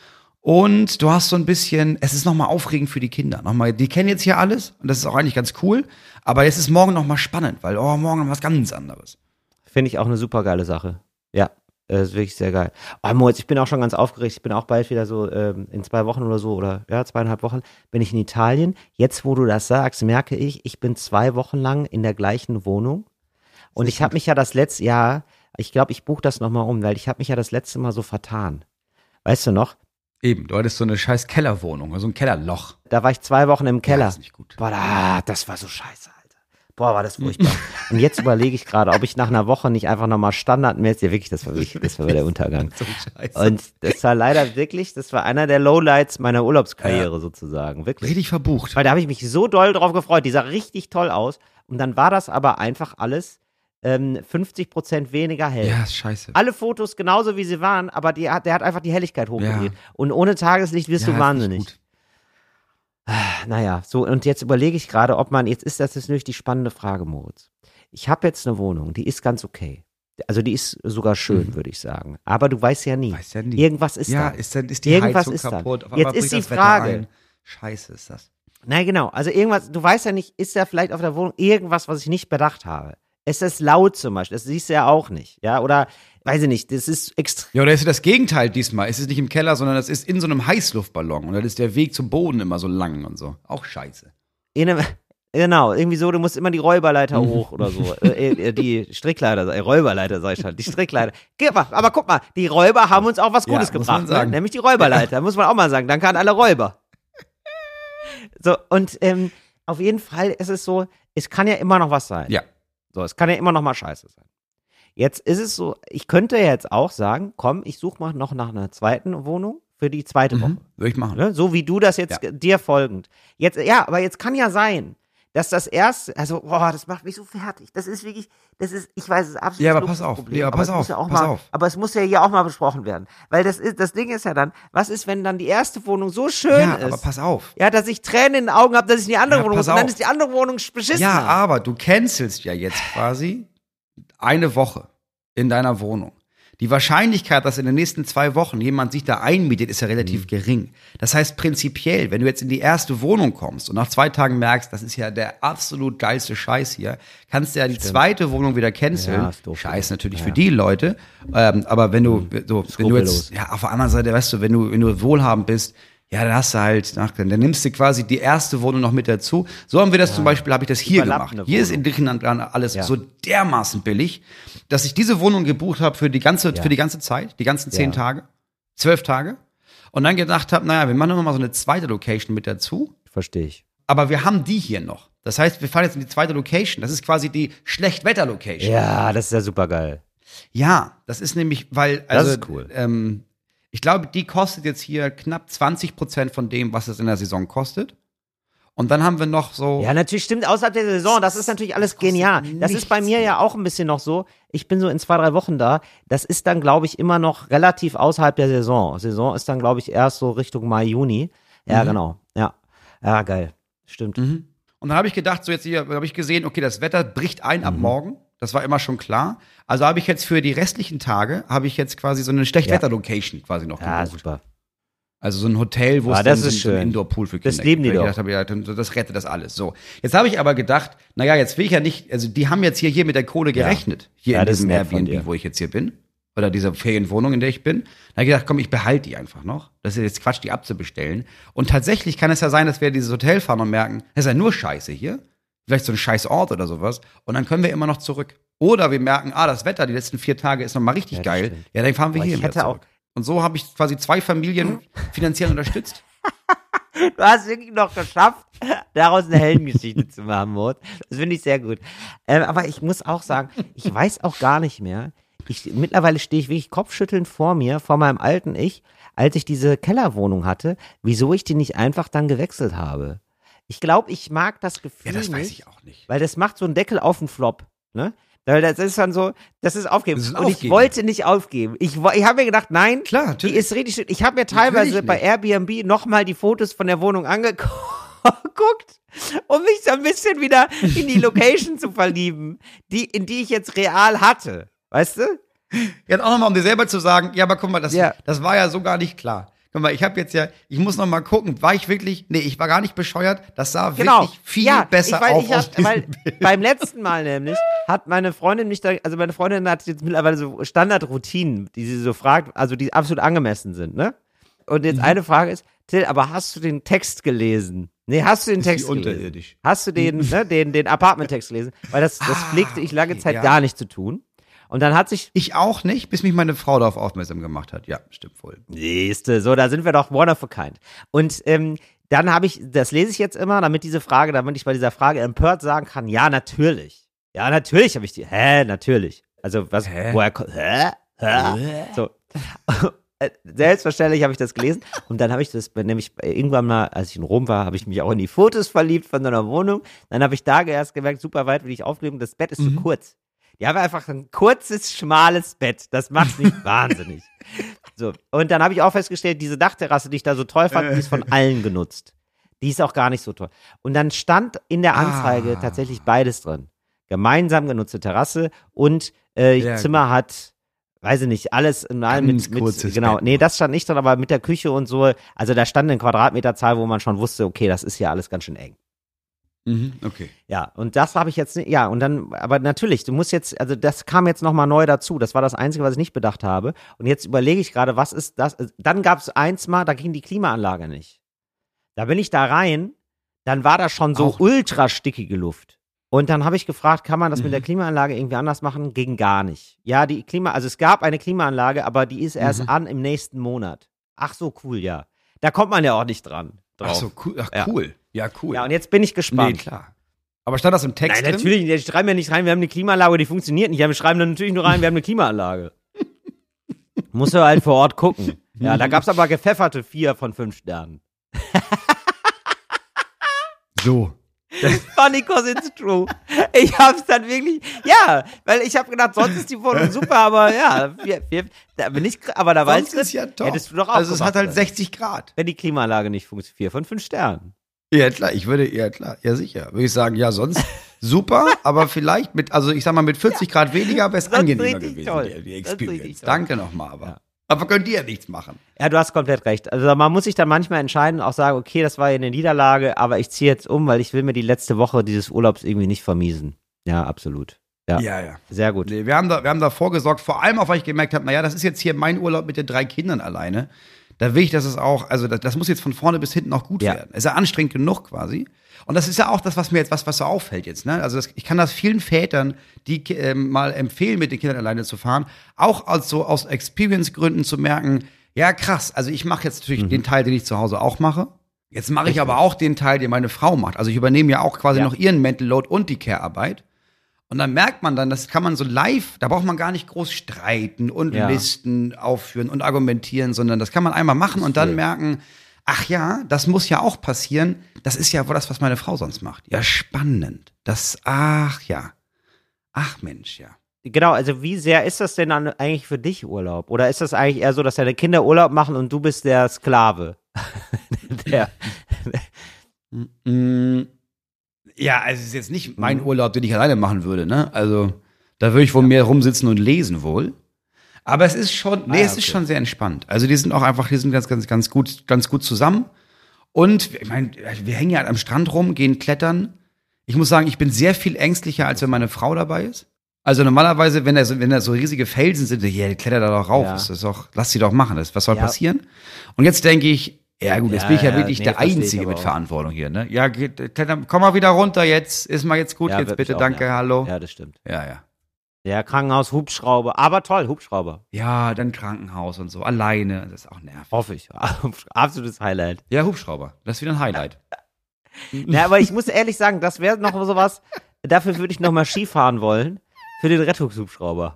Und du hast so ein bisschen, es ist nochmal aufregend für die Kinder. Nochmal, die kennen jetzt hier alles und das ist auch eigentlich ganz cool. Aber es ist morgen nochmal spannend, weil oh, morgen noch was ganz anderes. Finde ich auch eine super geile Sache. Ja, das ist wirklich sehr geil. Oh, Moritz, ich bin auch schon ganz aufgeregt. Ich bin auch bald wieder so ähm, in zwei Wochen oder so oder ja, zweieinhalb Wochen bin ich in Italien. Jetzt, wo du das sagst, merke ich, ich bin zwei Wochen lang in der gleichen Wohnung. Und ich habe mich ja das letzte Jahr, ich glaube, ich buche das nochmal um, weil ich habe mich ja das letzte Mal so vertan. Weißt du noch? Eben, du hattest so eine scheiß Kellerwohnung, so ein Kellerloch. Da war ich zwei Wochen im Keller. Ja, ist nicht gut. Boah, da, das war so scheiße, Alter. Boah, war das furchtbar. Und jetzt überlege ich gerade, ob ich nach einer Woche nicht einfach nochmal standardmäßig, ja wirklich, das war wirklich, das war der Untergang. So scheiße. Und das war leider wirklich, das war einer der Lowlights meiner Urlaubskarriere ja. sozusagen, wirklich. Richtig verbucht. Weil da habe ich mich so doll drauf gefreut, die sah richtig toll aus. Und dann war das aber einfach alles ähm, fünfzig Prozent weniger hell. Ja, ist scheiße. Alle Fotos genauso wie sie waren, aber die hat, der hat einfach die Helligkeit hochgedreht. Ja. Und ohne Tageslicht wirst ja, du wahnsinnig. Ist Naja, so und jetzt überlege ich gerade, ob man, jetzt ist das jetzt natürlich die spannende Frage, Moritz. Ich habe jetzt eine Wohnung, die ist ganz okay. Also die ist sogar schön, mhm. würde ich sagen. Aber du weißt ja nie. Weiß ja nie. Irgendwas ist ja, da. ist dann ist die Irgendwas Heizung ist kaputt. Da. Auf einmal jetzt ist bricht die das Frage. Wetter ein. Scheiße ist das. Na genau, also irgendwas, du weißt ja nicht, ist da vielleicht auf der Wohnung irgendwas, was ich nicht bedacht habe? Ist das laut zum Beispiel? Das siehst du ja auch nicht, ja? Oder, weiß ich nicht, das ist extrem. Ja, oder ist das Gegenteil diesmal? Es ist nicht im Keller, sondern das ist in so einem Heißluftballon. Und dann ist der Weg zum Boden immer so lang und so. Auch scheiße. In einem, genau, irgendwie so, du musst immer die Räuberleiter hoch oder so. äh, äh, die Strickleiter, äh, Räuberleiter sag ich schon, die Strickleiter. Aber guck mal, die Räuber haben uns auch was Gutes ja, muss man gebracht, sagen. Ne? Nämlich die Räuberleiter, ja. muss man auch mal sagen. Danke an alle Räuber. So, und ähm, auf jeden Fall ist es so, es kann ja immer noch was sein. Ja. So, es kann ja immer noch mal scheiße sein. Jetzt ist es so, ich könnte jetzt auch sagen, komm, ich suche mal noch nach einer zweiten Wohnung für die zweite Woche. Mhm, würde ich machen. Ne? So wie du das jetzt Ja. dir folgend. Jetzt, ja, aber jetzt kann ja sein, dass das erste, also, boah, das macht mich so fertig. Das ist wirklich, das ist, ich weiß, es ist absolut Ja, aber pass auf, Luxusproblem, ja, aber pass es muss auf, ja auch pass mal, auf. Aber es muss ja hier auch mal besprochen werden. Weil das ist, das Ding ist ja dann, was ist, wenn dann die erste Wohnung so schön Ja, ist? aber pass auf. Ja, dass ich Tränen in den Augen habe, dass ich in die andere Ja, Wohnung muss. pass Und dann auf. ist die andere Wohnung beschissen. Ja, aber du cancelst ja jetzt quasi eine Woche in deiner Wohnung. Die Wahrscheinlichkeit, dass in den nächsten zwei Wochen jemand sich da einmietet, ist ja relativ mhm. gering. Das heißt, prinzipiell, wenn du jetzt in die erste Wohnung kommst und nach zwei Tagen merkst, das ist ja der absolut geilste Scheiß hier, kannst du ja die Stimmt. zweite Wohnung wieder canceln. Ja, ist doof. Scheiß natürlich Ja. für die Leute. Ähm, aber wenn du, so, wenn du jetzt, ja, auf der anderen Seite, weißt du, wenn du, wenn du wohlhabend bist, ja, dann hast du halt, ach, dann nimmst du quasi die erste Wohnung noch mit dazu. So haben wir das ja. zum Beispiel, habe ich das hier gemacht. Hier Wohnung. ist in Griechenland alles Ja. so dermaßen billig, dass ich diese Wohnung gebucht habe für die ganze, Ja. für die ganze Zeit, die ganzen zehn Ja. Tage, zwölf Tage. Und dann gedacht habe, naja, wir machen noch mal so eine zweite Location mit dazu. Verstehe ich. Aber wir haben die hier noch. Das heißt, wir fahren jetzt in die zweite Location. Das ist quasi die Schlechtwetter-Location. Ja, das ist ja super geil. Ja, das ist nämlich, weil, also, Das ist cool. ähm, ich glaube, die kostet jetzt hier knapp zwanzig Prozent von dem, was es in der Saison kostet. Und dann haben wir noch so. Ja, natürlich stimmt, außerhalb der Saison, das ist natürlich alles genial. Das ist bei mir mehr. ja auch ein bisschen noch so. Ich bin so in zwei, drei Wochen da. Das ist dann, glaube ich, immer noch relativ außerhalb der Saison. Saison ist dann, glaube ich, erst so Richtung Mai, Juni. Ja, Mhm. genau. Ja. Ja, geil. Stimmt. Mhm. Und dann habe ich gedacht, so jetzt hier habe ich gesehen, okay, das Wetter bricht ein ab Mhm. morgen. Das war immer schon klar. Also habe ich jetzt für die restlichen Tage, habe ich jetzt quasi so eine Schlechtwetter-Location quasi noch Ja, gebucht. super. Also so ein Hotel, wo Ah, es das dann ist so ein schön. Indoor-Pool für Kinder Das lieben die gibt. Weil doch. Ich dachte, ja, dann- das rettet das alles. So. Jetzt habe ich aber gedacht, naja, jetzt will ich ja nicht, also die haben jetzt hier, hier mit der Kohle Ja. gerechnet. Hier Ja, in das ist diesem nett von Airbnb, dir. wo ich jetzt hier bin. Oder dieser Ferienwohnung, in der ich bin. Da habe ich gedacht, komm, ich behalte die einfach noch. Das ist jetzt Quatsch, die abzubestellen. Und tatsächlich kann es ja sein, dass wir dieses Hotel fahren und merken, das ist ja nur Scheiße hier. Vielleicht so ein scheiß Ort oder sowas. Und dann können wir immer noch zurück. Oder wir merken, ah, das Wetter die letzten vier Tage ist noch mal richtig Ja, das geil. stimmt. Ja, dann fahren wir Boah, hier ich wieder hätte zurück. Und so habe ich quasi zwei Familien finanziell unterstützt. Du hast wirklich noch geschafft, daraus eine Heldengeschichte zu machen, Mord. Das finde ich sehr gut. Ähm, aber ich muss auch sagen, ich weiß auch gar nicht mehr. Ich, mittlerweile stehe ich wirklich kopfschüttelnd vor mir, vor meinem alten Ich, als ich diese Kellerwohnung hatte, wieso ich die nicht einfach dann gewechselt habe. Ich glaube, ich mag das Gefühl Ja, das nicht, weiß ich auch nicht. weil das macht so einen Deckel auf den Flop, ne? Weil das ist dann so, das ist aufgeben. Das ist Und ich aufgeben. wollte nicht aufgeben. Ich, wo- ich habe mir gedacht, nein, Klar, die natürlich. ist richtig schön. Ich habe mir teilweise Natürlich bei nicht. Airbnb nochmal die Fotos von der Wohnung angeguckt, um mich so ein bisschen wieder in die Location zu verlieben, die, in die ich jetzt real hatte. Weißt du? Jetzt auch nochmal, um dir selber zu sagen, ja, aber guck mal, das, Ja. das war ja so gar nicht klar. Guck mal, ich habe jetzt ja, ich muss noch mal gucken, war ich wirklich, nee, ich war gar nicht bescheuert, das sah Genau. wirklich viel ja, besser ich, weil auf ich hab, aus diesem weil Bild. beim letzten Mal nämlich hat meine Freundin mich da, also meine Freundin hat jetzt mittlerweile so Standardroutinen, die sie so fragt, also die absolut angemessen sind, ne? Und jetzt Mhm. eine Frage ist, Till, aber hast du den Text gelesen? Nee, hast du den Ist die Text gelesen? unterirdisch? Hast du den, ne, den, den Apartment-Text gelesen? Weil das, das Ah, pflegte ich lange okay, Zeit ja. gar nicht zu tun. Und dann hat sich, Ich auch nicht, bis mich meine Frau darauf aufmerksam gemacht hat. Ja, stimmt wohl. nächste, so, da sind wir doch one of a kind. Und ähm, dann habe ich, das lese ich jetzt immer, damit diese Frage, damit ich bei dieser Frage empört sagen kann, ja, natürlich. Ja, natürlich habe ich die, hä, natürlich. Also, was, Hä? woher, ko- hä? Hä? So. Äh, Selbstverständlich habe ich das gelesen und dann habe ich das, nämlich irgendwann mal, als ich in Rom war, habe ich mich auch in die Fotos verliebt von seiner Wohnung. Dann habe ich da erst gemerkt, super weit will ich aufleben, das Bett ist Mhm. zu kurz. Die haben einfach ein kurzes, schmales Bett. Das macht mich wahnsinnig. So. Und dann habe ich auch festgestellt, diese Dachterrasse, die ich da so toll fand, die ist von allen genutzt. Die ist auch gar nicht so toll. Und dann stand in der Anzeige Ah. tatsächlich beides drin. Gemeinsam genutzte Terrasse und äh, Ja, Zimmer hat, weiß ich nicht, alles in allem Ganz mit, mit kurzes genau, Bett nee, nur. das stand nicht drin, aber mit der Küche und so, also da stand eine Quadratmeterzahl, wo man schon wusste, okay, das ist ja alles ganz schön eng. Mhm, okay. Ja, und das habe ich jetzt nicht, ja, und dann, aber natürlich, du musst jetzt, also das kam jetzt nochmal neu dazu, das war das Einzige, was ich nicht bedacht habe. Und jetzt überlege ich gerade, was ist das, dann gab es eins mal, da ging die Klimaanlage nicht. Da bin ich da rein, dann war da schon so Auch- ultra stickige Luft. Und dann habe ich gefragt, kann man das Mhm. mit der Klimaanlage irgendwie anders machen? Ging gar nicht. Ja, die Klima, also es gab eine Klimaanlage, aber die ist erst Mhm. an im nächsten Monat. Ach so, cool, ja. Da kommt man ja auch nicht dran. Drauf. Ach so, cool. Ach, Ja. cool. Ja, cool. Ja, und jetzt bin ich nee, gespannt. klar. Aber stand das im Text Nein, drin? natürlich, wir schreiben ja nicht rein, wir haben eine Klimaanlage, die funktioniert nicht. Ja, wir schreiben dann natürlich nur rein, wir haben eine Klimaanlage. Musst du halt vor Ort gucken. Ja, da gab's aber gepfefferte vier von fünf Sternen. So. Funny cause it's true. Ich hab's dann wirklich, ja, weil ich hab gedacht, sonst ist die Wohnung super, aber ja, wir, wir, da bin ich, aber da weiß Sonst ist ja top. hättest du doch auch Also es hat gemacht, halt oder? sechzig Grad. Wenn die Klimaanlage nicht funktioniert, vier von fünf Sternen. Ja, klar, ich würde, ja klar, ja sicher. Würde ich sagen, ja, sonst super, aber vielleicht mit, also ich sag mal, mit vierzig Grad weniger wäre es Sonst angenehmer richtig gewesen, toll. die, die Sonst richtig Experience. toll. Danke nochmal, aber. Ja. Aber könnt ihr ja nichts machen. Ja, du hast komplett recht. Also man muss sich dann manchmal entscheiden und auch sagen, okay, das war ja eine Niederlage, aber ich ziehe jetzt um, weil ich will mir die letzte Woche dieses Urlaubs irgendwie nicht vermiesen. Ja, absolut. Ja, Ja, ja. sehr gut. Nee, wir haben da, wir haben da vorgesorgt, vor allem auch, weil ich gemerkt habe, naja, das ist jetzt hier mein Urlaub mit den drei Kindern alleine. Da will ich, dass es auch, also das, das muss jetzt von vorne bis hinten auch gut Ja. werden. Ist ja anstrengend genug quasi. Und das ist ja auch das, was mir jetzt, was, was so auffällt jetzt, ne? Also das, ich kann das vielen Vätern, die ähm, mal empfehlen, mit den Kindern alleine zu fahren, auch als so aus Experience-Gründen zu merken, ja krass, also ich mache jetzt natürlich Mhm. den Teil, den ich zu Hause auch mache. Jetzt mache ich aber auch den Teil, den meine Frau macht. Also ich übernehme ja auch quasi Ja. noch ihren Mental Load und die Care-Arbeit. Und dann merkt man dann, das kann man so live, da braucht man gar nicht groß streiten und Ja. Listen aufführen und argumentieren, sondern das kann man einmal machen und dann merken, ach ja, das muss ja auch passieren. Das ist ja wohl das, was meine Frau sonst macht. Ja, spannend. Das, ach ja. Ach Mensch, ja. Genau, also wie sehr ist das denn dann eigentlich für dich Urlaub? Oder ist das eigentlich eher so, dass deine Kinder Urlaub machen und du bist der Sklave? der, Mm, ja, also es ist jetzt nicht mein Urlaub, den ich alleine machen würde, ne? Also da würde ich wohl mehr rumsitzen und lesen wohl. Aber es ist schon, nee, Ah, ja, es ist okay. schon sehr entspannt. Also die sind auch einfach, die sind ganz, ganz, ganz gut, ganz gut zusammen. Und ich meine, wir hängen ja halt am Strand rum, gehen klettern. Ich muss sagen, ich bin sehr viel ängstlicher, als wenn meine Frau dabei ist. Also normalerweise, wenn da so, wenn da so riesige Felsen sind, ja, die klettert da doch rauf. Ja. Das ist doch, lass sie doch machen. Das, was soll Ja. passieren? Und jetzt denke ich, ja gut, jetzt Ja, bin ich ja, ja, wirklich nee, der versteh ich Einzige aber mit auch. Verantwortung hier, ne? Ja, geht, kletter, komm mal wieder runter jetzt. Ist mal jetzt gut, Ja, jetzt wird bitte, mich auch danke, nerven. hallo. Ja, das stimmt. Ja, ja. Ja, Krankenhaus, Hubschrauber. Aber toll, Hubschrauber. Ja, dann Krankenhaus und so, alleine. Das ist auch nervig. Hoffe ich. Absolutes Highlight. Ja, Hubschrauber. Das ist wieder ein Highlight. Na, aber ich muss ehrlich sagen, das wäre noch sowas, dafür würde ich noch mal Skifahren wollen. Für den Rettungshubschrauber.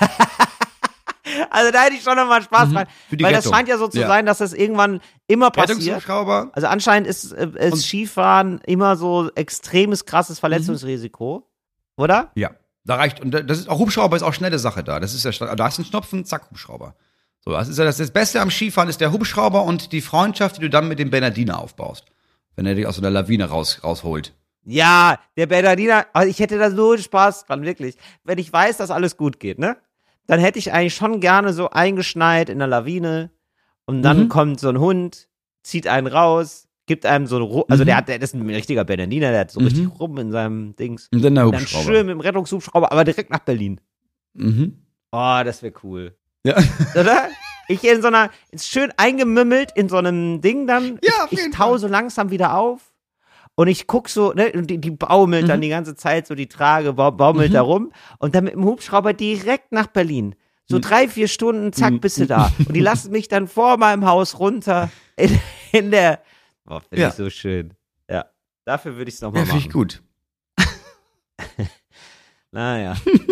Also da hätte ich schon noch mal Spaß dran. Für die Weil das Rettung. scheint ja so zu Ja. sein, dass das irgendwann immer passiert. Rettungshubschrauber. Also anscheinend ist, äh, ist Und- Skifahren immer so extremes, krasses Verletzungsrisiko. Oder? Ja, da reicht. Und das ist auch Hubschrauber ist auch schnelle Sache da. Das ist ja, schnell- da ist ein Schnupfen, zack, Hubschrauber. So, das ist ja das, das Beste am Skifahren ist der Hubschrauber und die Freundschaft, die du dann mit dem Bernardiner aufbaust. Wenn er dich aus so einer Lawine raus, rausholt. Ja, der Bernardiner, also ich hätte da so Spaß dran, wirklich. Wenn ich weiß, dass alles gut geht, ne? Dann hätte ich eigentlich schon gerne so eingeschneit in der Lawine Und dann Mhm. kommt so ein Hund, zieht einen raus, gibt einem so ein Ru- also Mhm. der hat, der ist ein richtiger Bernardiner, der hat so Mhm. richtig rum in seinem Dings. Und dann der Und dann Hubschrauber. schön mit dem Rettungshubschrauber, aber direkt nach Berlin. Mhm. Oh, das wäre cool. Ja. Oder? Ich in so einer, ist schön eingemümmelt in so einem Ding dann. Ja, auf ich jeden ich tau Fall. so langsam wieder auf. Und ich guck so, ne, und die, die baumelt Mhm. dann die ganze Zeit, so die Trage bau, baumelt Mhm. da rum. Und dann mit dem Hubschrauber direkt nach Berlin. So Mhm. drei, vier Stunden, zack, Mhm. bist du da. Und die lassen mich dann vor meinem Haus runter in, in der, boah, finde Ja. ich so schön. Ja, dafür würde ich es nochmal Ja, finde machen. ich gut. Naja.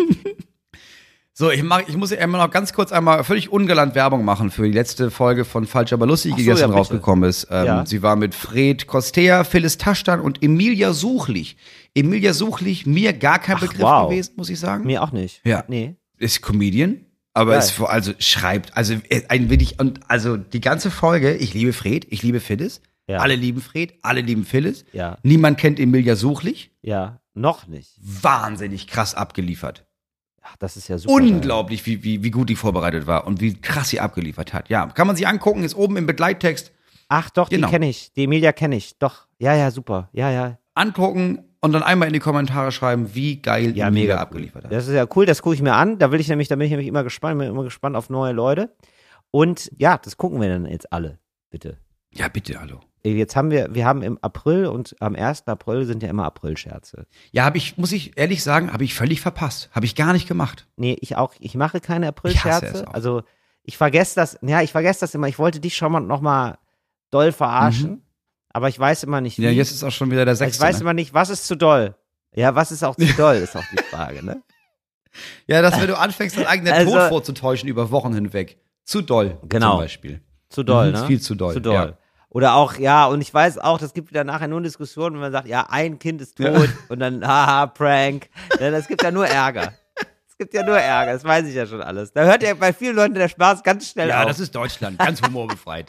So, ich, mach, ich muss ja immer noch ganz kurz einmal völlig ungalant Werbung machen für die letzte Folge von Falsch aber lustig, Ach die so, gestern ja, bitte. rausgekommen ist. Ähm, Ja. Sie war mit Fred Kostea, Phyllis Taschtan und Emilia Suchlich. Emilia Suchlich, mir gar kein Ach, Begriff wow. gewesen, muss ich sagen. Mir auch nicht. Ja. Nee. Ist Comedian, aber Geil. ist vor, also schreibt, also äh, ein wenig, und also die ganze Folge, ich liebe Fred, ich liebe Phyllis, Ja. alle lieben Fred, alle lieben Phyllis, Ja. niemand kennt Emilia Suchlich, Ja. Noch nicht. wahnsinnig krass abgeliefert. Ach, das ist ja super. Unglaublich, wie, wie, wie gut die vorbereitet war und wie krass sie abgeliefert hat. Ja, kann man sich angucken, ist oben im Begleittext. Ach doch, Genau. die kenne ich. Die Emilia kenne ich. Doch. Ja, ja, super. Ja, ja. Angucken und dann einmal in die Kommentare schreiben, wie geil Ja, Emilia mega abgeliefert hat. Das ist ja cool, das gucke ich mir an. Da will ich nämlich, da bin ich nämlich immer gespannt, bin immer gespannt auf neue Leute. Und ja, das gucken wir dann jetzt alle, bitte. Ja, bitte, hallo. Jetzt haben wir, wir haben im April und am ersten April sind ja immer Aprilscherze. Ja, habe ich, muss ich ehrlich sagen, habe ich völlig verpasst. Habe ich gar nicht gemacht. Nee, ich auch, ich mache keine Ich Aprilscherze. hasse es auch. Also ich vergesse das, ja, ich vergesse das immer. Ich wollte dich schon mal noch mal doll verarschen, aber ich weiß immer nicht wie. Ja, jetzt ist auch schon wieder der ich sechste. weiß ne? immer nicht, was ist zu doll. Ja, was ist auch zu doll, ist auch die Frage, ne? Ja, dass wenn du anfängst, deinen eigenen Also- Tod vorzutäuschen über Wochen hinweg. Zu doll, Genau. zum Beispiel. Zu doll, Mhm, ne? ist viel zu doll, Zu doll. ja. Oder auch, ja, und ich weiß auch, das gibt wieder nachher nur Diskussionen, wenn man sagt, ja, ein Kind ist tot Ja. und dann, haha, Prank. Ja, das gibt ja nur Ärger. Es gibt ja nur Ärger, das weiß ich ja schon alles. Da hört ja bei vielen Leuten der Spaß ganz schnell Ja, auf. das ist Deutschland, ganz humorbefreit.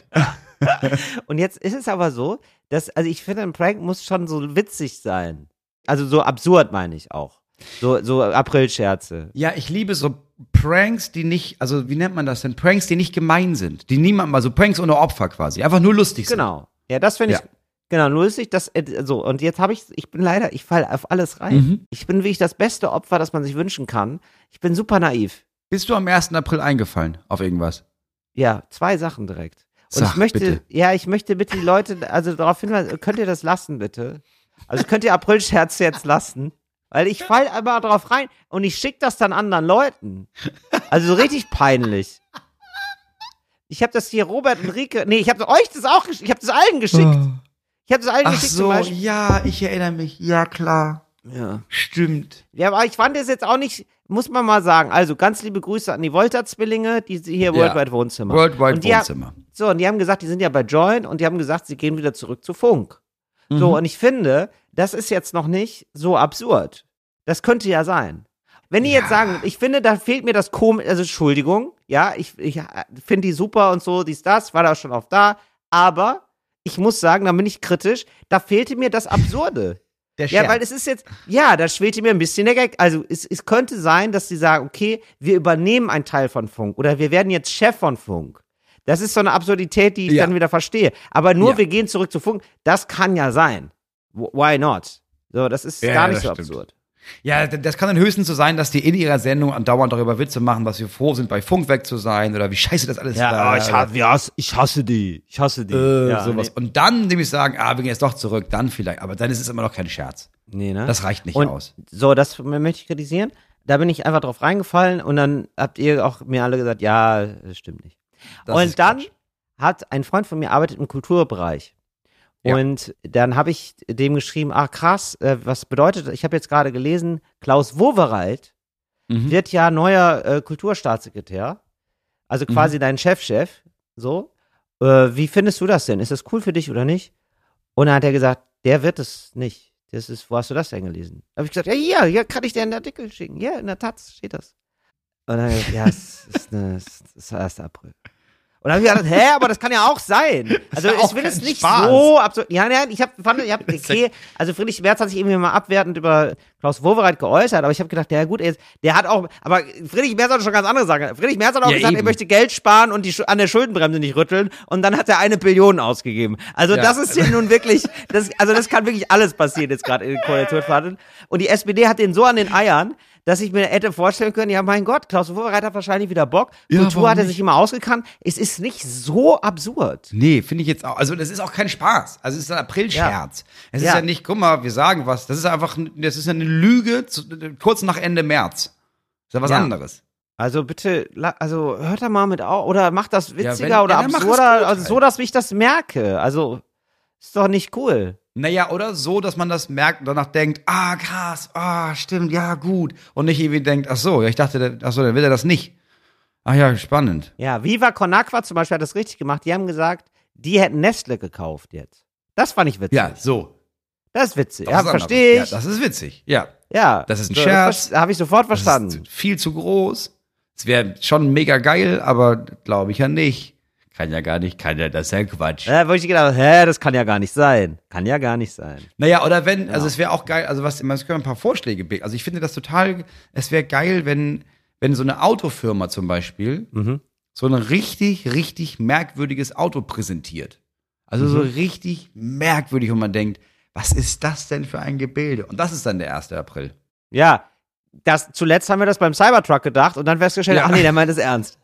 Und jetzt ist es aber so, dass, also ich finde, ein Prank muss schon so witzig sein. Also so absurd meine ich auch. So, so Aprilscherze. Ja, ich liebe so Pranks, die nicht, also wie nennt man das denn? Pranks, die nicht gemein sind. Die niemand mal, so Pranks ohne Opfer quasi. Einfach nur lustig sind. Genau. Ja, das finde ich, Ja. genau, lustig. Das, äh, so, und jetzt habe ich, ich bin leider, ich falle auf alles rein. Mhm. Ich bin wirklich das beste Opfer, das man sich wünschen kann. Ich bin super naiv. Bist du am ersten April eingefallen auf irgendwas? Ja, zwei Sachen direkt. Und Sag, ich möchte, bitte. ja, ich möchte bitte die Leute, also darauf hinweisen, könnt ihr das lassen, bitte? Also könnt ihr Aprilscherze jetzt lassen? Weil ich fall immer drauf rein und ich schicke das dann anderen Leuten. Also so richtig peinlich. Ich habe das hier Robert und Rike, nee, ich habe euch das auch geschickt, ich habe das allen geschickt. Ich habe das allen Ach geschickt zum so, Beispiel. ja, ich erinnere mich. Ja, klar. Ja. Stimmt. Ja, aber ich fand das jetzt auch nicht, muss man mal sagen. Also ganz liebe Grüße an die Volta-Zwillinge, die hier Ja. Worldwide Wohnzimmer. Worldwide Und die ha- Wohnzimmer. So, und die haben gesagt, die sind ja bei Join und die haben gesagt, sie gehen wieder zurück zu Funk. Mhm. So, und ich finde, das ist jetzt noch nicht so absurd. Das könnte ja sein. Wenn die Ja. jetzt sagen, ich finde, da fehlt mir das komisch, also Entschuldigung, ja, ich, ich finde die super und so, dies, das, war da schon oft da, aber ich muss sagen, da bin ich kritisch, da fehlte mir das Absurde. Der Ja, Scherz. weil es ist jetzt, ja, da schwelte mir ein bisschen der Gag. Also es, es könnte sein, dass sie sagen, okay, wir übernehmen einen Teil von Funk oder wir werden jetzt Chef von Funk. Das ist so eine Absurdität, die ich Ja. dann wieder verstehe. Aber nur Ja. wir gehen zurück zu Funk, das kann ja sein. W- Why not? So, das ist Ja, gar nicht das so stimmt. absurd. Ja, d- das kann dann höchstens so sein, dass die in ihrer Sendung andauernd darüber Witze machen, dass wir froh sind, bei Funk weg zu sein oder wie scheiße das alles war. ich, hasse, ja, ich hasse die. Ich hasse die. äh, ja, sowas. Und dann nämlich sagen, ah, wir gehen jetzt doch zurück, dann vielleicht. Aber dann ist es immer noch kein Scherz. Nee, ne? Das reicht nicht und aus. So, das möchte ich kritisieren. Da bin ich einfach drauf reingefallen und dann habt ihr auch mir alle gesagt, ja, das stimmt nicht. Das und ist dann Quatsch. hat ein Freund von mir arbeitet im Kulturbereich. Ja. Und dann habe ich dem geschrieben, ach krass, äh, was bedeutet, ich habe jetzt gerade gelesen, Klaus Wowereit Mhm. wird ja neuer äh, Kulturstaatssekretär, also quasi Mhm. dein Chefchef, so. Äh, wie findest du das denn? Ist das cool für dich oder nicht? Und dann hat er gesagt, der wird es nicht. Das ist, wo hast du das denn gelesen? Da habe ich gesagt, ja, hier, hier kann ich dir einen Artikel schicken. Hier, in der Taz steht das. Und dann hat er gesagt, ja, es ist, eine, es ist der erste April. Und Und dann habe ich gedacht, hä, aber das kann ja auch sein. Also ja ich will es nicht Spaß. so absurd. Ja, ja, ich hab, fand, ich hab, okay, also Friedrich Merz hat sich irgendwie mal abwertend über Klaus Wowereit geäußert, aber ich habe gedacht, ja gut, jetzt, der hat auch, aber Friedrich Merz hat schon ganz andere Sachen. Friedrich Merz hat auch Ja, gesagt, eben. er möchte Geld sparen und die an der Schuldenbremse nicht rütteln und dann hat er eine Billion ausgegeben. Also Ja. das ist hier nun wirklich, das, also das kann wirklich alles passieren jetzt gerade in den Koalitionsverhandlungen. Und die S P D hat den so an den Eiern, dass ich mir hätte vorstellen können, ja mein Gott, Klaus Wowereit hat wahrscheinlich wieder Bock, Ja, Kultur warum hat er nicht? sich immer ausgekannt. Es ist nicht so absurd. Nee, finde ich jetzt auch. Also das ist auch kein Spaß. Also es ist ein Aprilscherz. Es Ja. ist ja nicht, guck mal, wir sagen was. Das ist einfach, das ist eine Lüge zu, kurz nach Ende März. Ist ja was Ja. anderes. Also bitte, la- also hört da mal mit auf oder macht das witziger wenn- oder ja, dann mach es absurder, gut also halt. so, dass ich das merke. Also ist doch nicht cool. Naja, oder so, dass man das merkt und danach denkt, ah, krass, ah, stimmt, ja, gut. Und nicht irgendwie denkt, ach so, ja, ich dachte, der- ach so, dann will er das nicht. Ach ja, spannend. Ja, Viva Con Agua zum Beispiel hat das richtig gemacht. Die haben gesagt, die hätten Nestle gekauft jetzt. Das fand ich witzig. Ja, so. Das ist witzig. Das Ja, ist anders. verstehe ich. Ja, das ist witzig. Ja. Ja, das ist ein so, Scherz. Habe ich sofort Das verstanden. ist viel zu groß. Es wäre schon mega geil, aber glaube ich ja nicht. Kann ja gar nicht, kann ja, das ist ja Quatsch. Ja, wo ich gedacht, hä, das kann ja gar nicht sein. Kann ja gar nicht sein. Naja, oder wenn, also es wäre auch geil, also was, es können ein paar Vorschläge, be- also ich finde das total, es wäre geil, wenn, wenn so eine Autofirma zum Beispiel Mhm. so ein richtig, richtig merkwürdiges Auto präsentiert. Also so Mhm. richtig merkwürdig und man denkt, was ist das denn für ein Gebilde? Und das ist dann der erste April. Ja, das, zuletzt haben wir das beim Cybertruck gedacht und dann festgestellt, Ja. ach nee, der meint es ernst.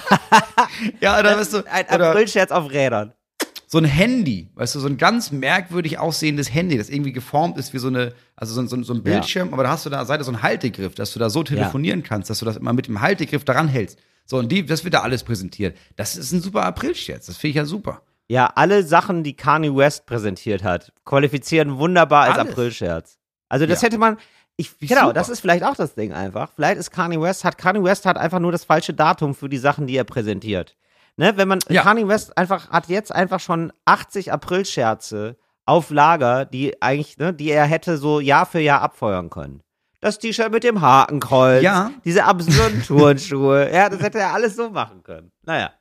Ja, oder weißt du, Ein oder Aprilscherz auf Rädern. so ein Handy, weißt du, so ein ganz merkwürdig aussehendes Handy, das irgendwie geformt ist wie so eine, also so, ein- so, ein- so ein Bildschirm, aber da hast du da an der Seite so einen Haltegriff, dass du da so telefonieren kannst, dass du das immer mit dem Haltegriff daran hältst. So, und die, das wird da alles präsentiert. Das ist ein super Aprilscherz, das finde ich ja super. Ja, alle Sachen, die Kanye West präsentiert hat, qualifizieren wunderbar als Alles. Aprilscherz. Also das Ja. hätte man, ich, Wie genau, super. das ist vielleicht auch das Ding einfach. Vielleicht ist Kanye West, hat Kanye West hat einfach nur das falsche Datum für die Sachen, die er präsentiert. Ne, wenn man, Ja. Kanye West einfach, hat jetzt einfach schon achtzig Aprilscherze auf Lager, die eigentlich, ne, die er hätte so Jahr für Jahr abfeuern können. Das T-Shirt mit dem Hakenkreuz, Ja. diese absurden Turnschuhe, ja, das hätte er alles so machen können. Naja.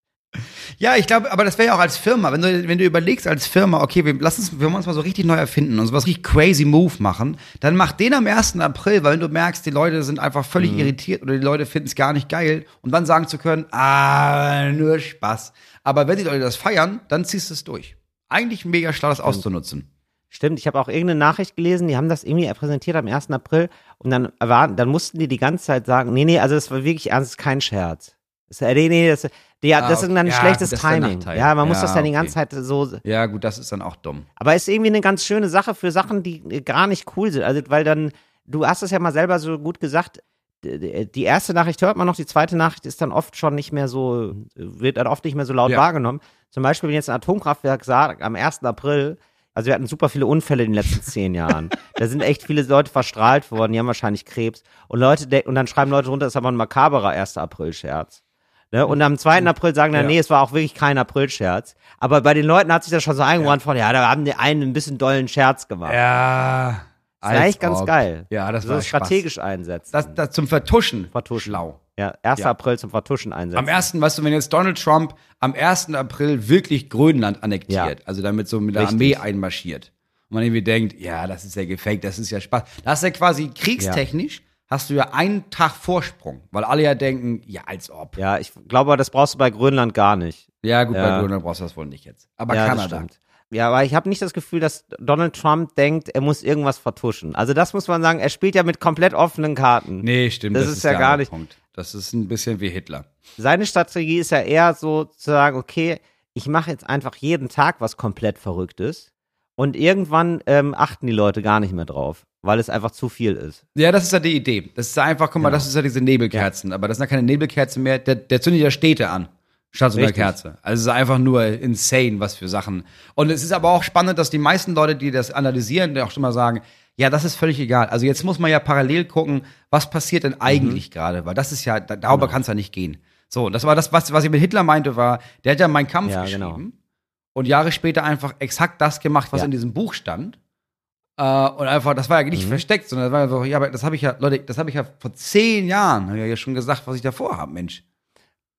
Ja, ich glaube, aber das wäre ja auch als Firma, wenn du, wenn du überlegst als Firma, okay, wir, lass uns, wir wollen uns mal so richtig neu erfinden und so was richtig crazy Move machen, dann mach den am ersten April, weil wenn du merkst, die Leute sind einfach völlig Mhm. irritiert oder die Leute finden es gar nicht geil und dann sagen zu können, ah, nur Spaß. Aber wenn die Leute das feiern, dann ziehst du es durch. Eigentlich mega schlau, das auszunutzen. Stimmt, ich habe auch irgendeine Nachricht gelesen, die haben das irgendwie präsentiert am ersten April und dann waren, dann mussten die die ganze Zeit sagen, nee, nee, also das war wirklich ernst, das ist kein Scherz. Das, äh, nee, nee, das, die, Ah, das ist okay. dann ein Ja, schlechtes gut, das ist der Timing. Nachteil. Ja, man muss Ja, das dann die okay. ganze Zeit so, Ja, gut, das ist dann auch dumm. aber ist irgendwie eine ganz schöne Sache für Sachen, die äh, gar nicht cool sind. Also, weil dann, du hast es ja mal selber so gut gesagt, d- die erste Nachricht hört man noch, die zweite Nachricht ist dann oft schon nicht mehr so, wird dann oft nicht mehr so laut Ja. wahrgenommen. Zum Beispiel, wenn jetzt ein Atomkraftwerk sagt, am ersten April, also wir hatten super viele Unfälle in den letzten zehn Jahren. Da sind echt viele Leute verstrahlt worden, die haben wahrscheinlich Krebs. Und Leute, de- und dann schreiben Leute runter, das ist aber ein makaberer erster April-Scherz. Ne? Und am zweiten April sagen dann, Ja. nee, es war auch wirklich kein April-Scherz. Aber bei den Leuten hat sich das schon so eingebrannt von, ja, da haben die einen ein bisschen dollen Scherz gemacht. Ja. Das ist eigentlich ganz geil. Ja, das so war strategisch einsetzen. Das, das zum Vertuschen. Vertuschen. Schlau. Ja, erster Ja. April zum Vertuschen einsetzen. Am ersten, weißt du, wenn jetzt Donald Trump am ersten April wirklich Grönland annektiert, Ja. also damit so mit der Richtig. Armee einmarschiert und man irgendwie denkt, ja, das ist ja gefaked, das ist ja Spaß. Da ist ja quasi kriegstechnisch, hast du ja einen Tag Vorsprung, weil alle ja denken, ja, als ob. Ja, ich glaube, das brauchst du bei Grönland gar nicht. Ja, gut, Ja. bei Grönland brauchst du das wohl nicht jetzt. Aber ja, das Kanada. stimmt. Ja, aber ich habe nicht das Gefühl, dass Donald Trump denkt, er muss irgendwas vertuschen. Also das muss man sagen, er spielt ja mit komplett offenen Karten. Nee, stimmt. Das Das, ist ja der gar andere nicht- Punkt. Das ist ein bisschen wie Hitler. Seine Strategie ist ja eher so zu sagen, okay, ich mache jetzt einfach jeden Tag was komplett Verrücktes und irgendwann ähm, achten die Leute gar nicht mehr drauf, weil es einfach zu viel ist. Ja, das ist ja die Idee. Das ist ja einfach, guck mal, Genau. das ist ja diese Nebelkerzen. Aber das sind ja keine Nebelkerzen mehr. Der, der zündet ja Städte an. Statt so einer Richtig. Kerze. Also es ist einfach nur insane, was für Sachen. Und es ist aber auch spannend, dass die meisten Leute, die das analysieren, die auch schon mal sagen, ja, das ist völlig egal. Also jetzt muss man ja parallel gucken, was passiert denn eigentlich gerade, weil das ist ja, da- darüber kann es ja nicht gehen. So, und das war das, was, was ich mit Hitler meinte, war, der hat ja Mein Kampf Ja, geschrieben genau. und Jahre später einfach exakt das gemacht, was Ja. in diesem Buch stand. Äh, und einfach, das war ja nicht Mhm. versteckt, sondern das war ja so, ja, aber das habe ich ja, Leute, das habe ich ja vor zehn Jahren, hab ich ja schon gesagt, was ich davor habe, Mensch.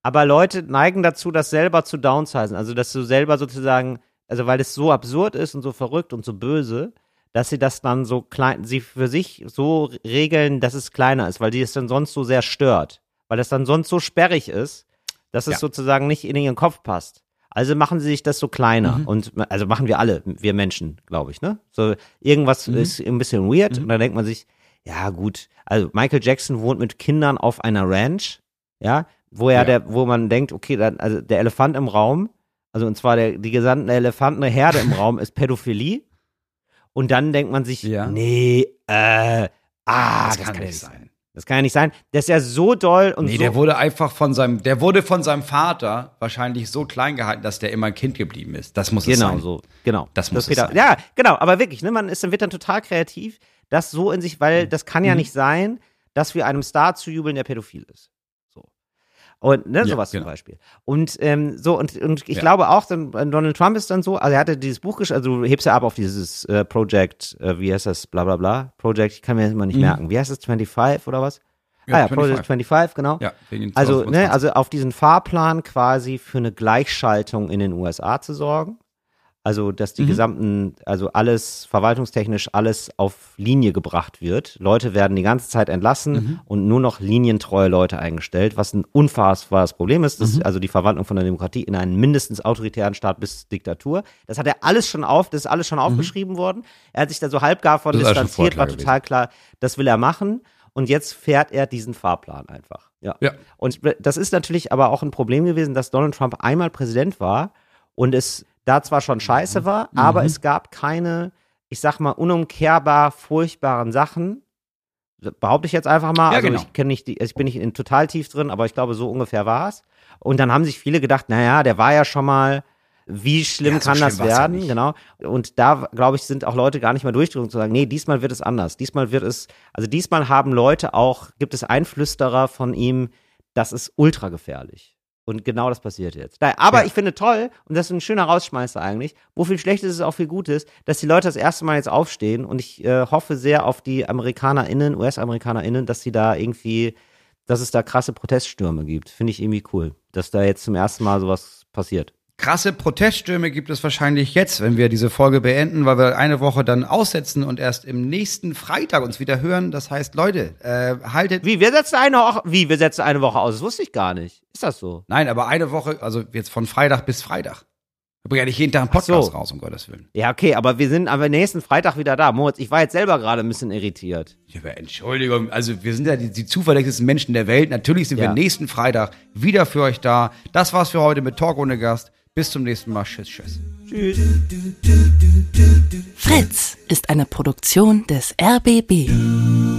Aber Leute neigen dazu, das selber zu downsizen. Also, dass du selber sozusagen, also weil es so absurd ist und so verrückt und so böse, dass sie das dann so klein, sie für sich so regeln, dass es kleiner ist, weil die es dann sonst so sehr stört. Weil es dann sonst so sperrig ist, dass es Ja. sozusagen nicht in ihren Kopf passt. Also machen sie sich das so kleiner. Mhm. Und also machen wir alle, wir Menschen, glaube ich, ne? So irgendwas Mhm. ist ein bisschen weird Mhm. und dann denkt man sich, ja gut, also Michael Jackson wohnt mit Kindern auf einer Ranch, ja, wo er Ja. der, wo man denkt, okay, dann, also der Elefant im Raum, also und zwar der, die gesamte Elefantenherde im Raum ist Pädophilie. Und dann denkt man sich, Ja. nee, äh, ah, das, kann, ja nicht sein. Das kann ja nicht sein. Das ist ja so doll und Nee, so. der wurde einfach von seinem, der wurde von seinem Vater wahrscheinlich so klein gehalten, dass der immer ein Kind geblieben ist. Das muss es Genau sein. so, genau. Das muss es Peter, sein. Ja, genau, aber wirklich, ne, man ist dann wird dann total kreativ, das so in sich, weil das kann ja Mhm. nicht sein, dass wir einem Star zujubeln, der pädophil ist. So. Und ne, Ja, sowas genau. zum Beispiel. Und ähm, so, und, und ich Ja. glaube auch, dann, Donald Trump ist dann so, also er hatte dieses Buch geschrieben, also du hebst ja ab auf dieses äh, Project, äh, wie heißt das, bla bla bla, Project, ich kann mir das immer nicht Mhm. merken. Wie heißt das, fünfundzwanzig oder was? Ja, ah ja, fünfundzwanzig. Project fünfundzwanzig, genau. Ja, wegen Also, zwanzig ne, also auf diesen Fahrplan quasi für eine Gleichschaltung in den U S A zu sorgen. Also, dass die Mhm. gesamten, also alles verwaltungstechnisch alles auf Linie gebracht wird. Leute werden die ganze Zeit entlassen Mhm. und nur noch linientreue Leute eingestellt, was ein unfassbares Problem ist. Das Mhm. ist also die Verwandlung von der Demokratie in einen mindestens autoritären Staat bis Diktatur. Das hat er alles schon auf, das ist alles schon aufgeschrieben worden. Er hat sich da so halbgar von Mhm. Das ist alles schon distanziert, war vorher total klar, das will er machen. Und jetzt fährt er diesen Fahrplan einfach. Ja. Ja. Und das ist natürlich aber auch ein Problem gewesen, dass Donald Trump einmal Präsident war und es da zwar schon scheiße war, Mhm. aber es gab keine, ich sag mal, unumkehrbar furchtbaren Sachen. Behaupte ich jetzt einfach mal. Ja, also genau. ich kenne nicht die, ich bin nicht in total tief drin, aber ich glaube, so ungefähr war es. Und dann haben sich viele gedacht, naja, der war ja schon mal, wie schlimm Ja, so kann das schlimm war's ja werden? nicht. Genau. Und da, glaube ich, sind auch Leute gar nicht mehr durchdrungen zu sagen, nee, diesmal wird es anders. Diesmal wird es, also diesmal haben Leute auch, gibt es Einflüsterer von ihm, das ist ultra gefährlich. Und genau das passiert jetzt. Nein, aber Ja. ich finde toll, und das ist ein schöner Rausschmeißer eigentlich, wo viel Schlechtes ist, auch viel Gutes, dass die Leute das erste Mal jetzt aufstehen und ich äh, hoffe sehr auf die AmerikanerInnen, U S-AmerikanerInnen, dass sie da irgendwie, dass es da krasse Proteststürme gibt. Finde ich irgendwie cool, dass da jetzt zum ersten Mal sowas passiert. Krasse Proteststürme gibt es wahrscheinlich jetzt, wenn wir diese Folge beenden, weil wir eine Woche dann aussetzen und erst im nächsten Freitag uns wieder hören. Das heißt, Leute, äh, haltet. Wie, wir setzen eine Woche, wie, wir setzen eine Woche aus? Das wusste ich gar nicht. Ist das so? Nein, aber eine Woche, also jetzt von Freitag bis Freitag. Wir bringen ja nicht jeden Tag einen Podcast so. raus, um Gottes Willen. Ja, okay, aber wir sind aber nächsten Freitag wieder da. Moritz, ich war jetzt selber gerade ein bisschen irritiert. Ja, aber Entschuldigung, also wir sind ja die, die zuverlässigsten Menschen der Welt. Natürlich sind Ja. wir nächsten Freitag wieder für euch da. Das war's für heute mit Talk ohne Gast. Bis zum nächsten Mal. Tschüss, tschüss. Tschüss. Fritz ist eine Produktion des R B B.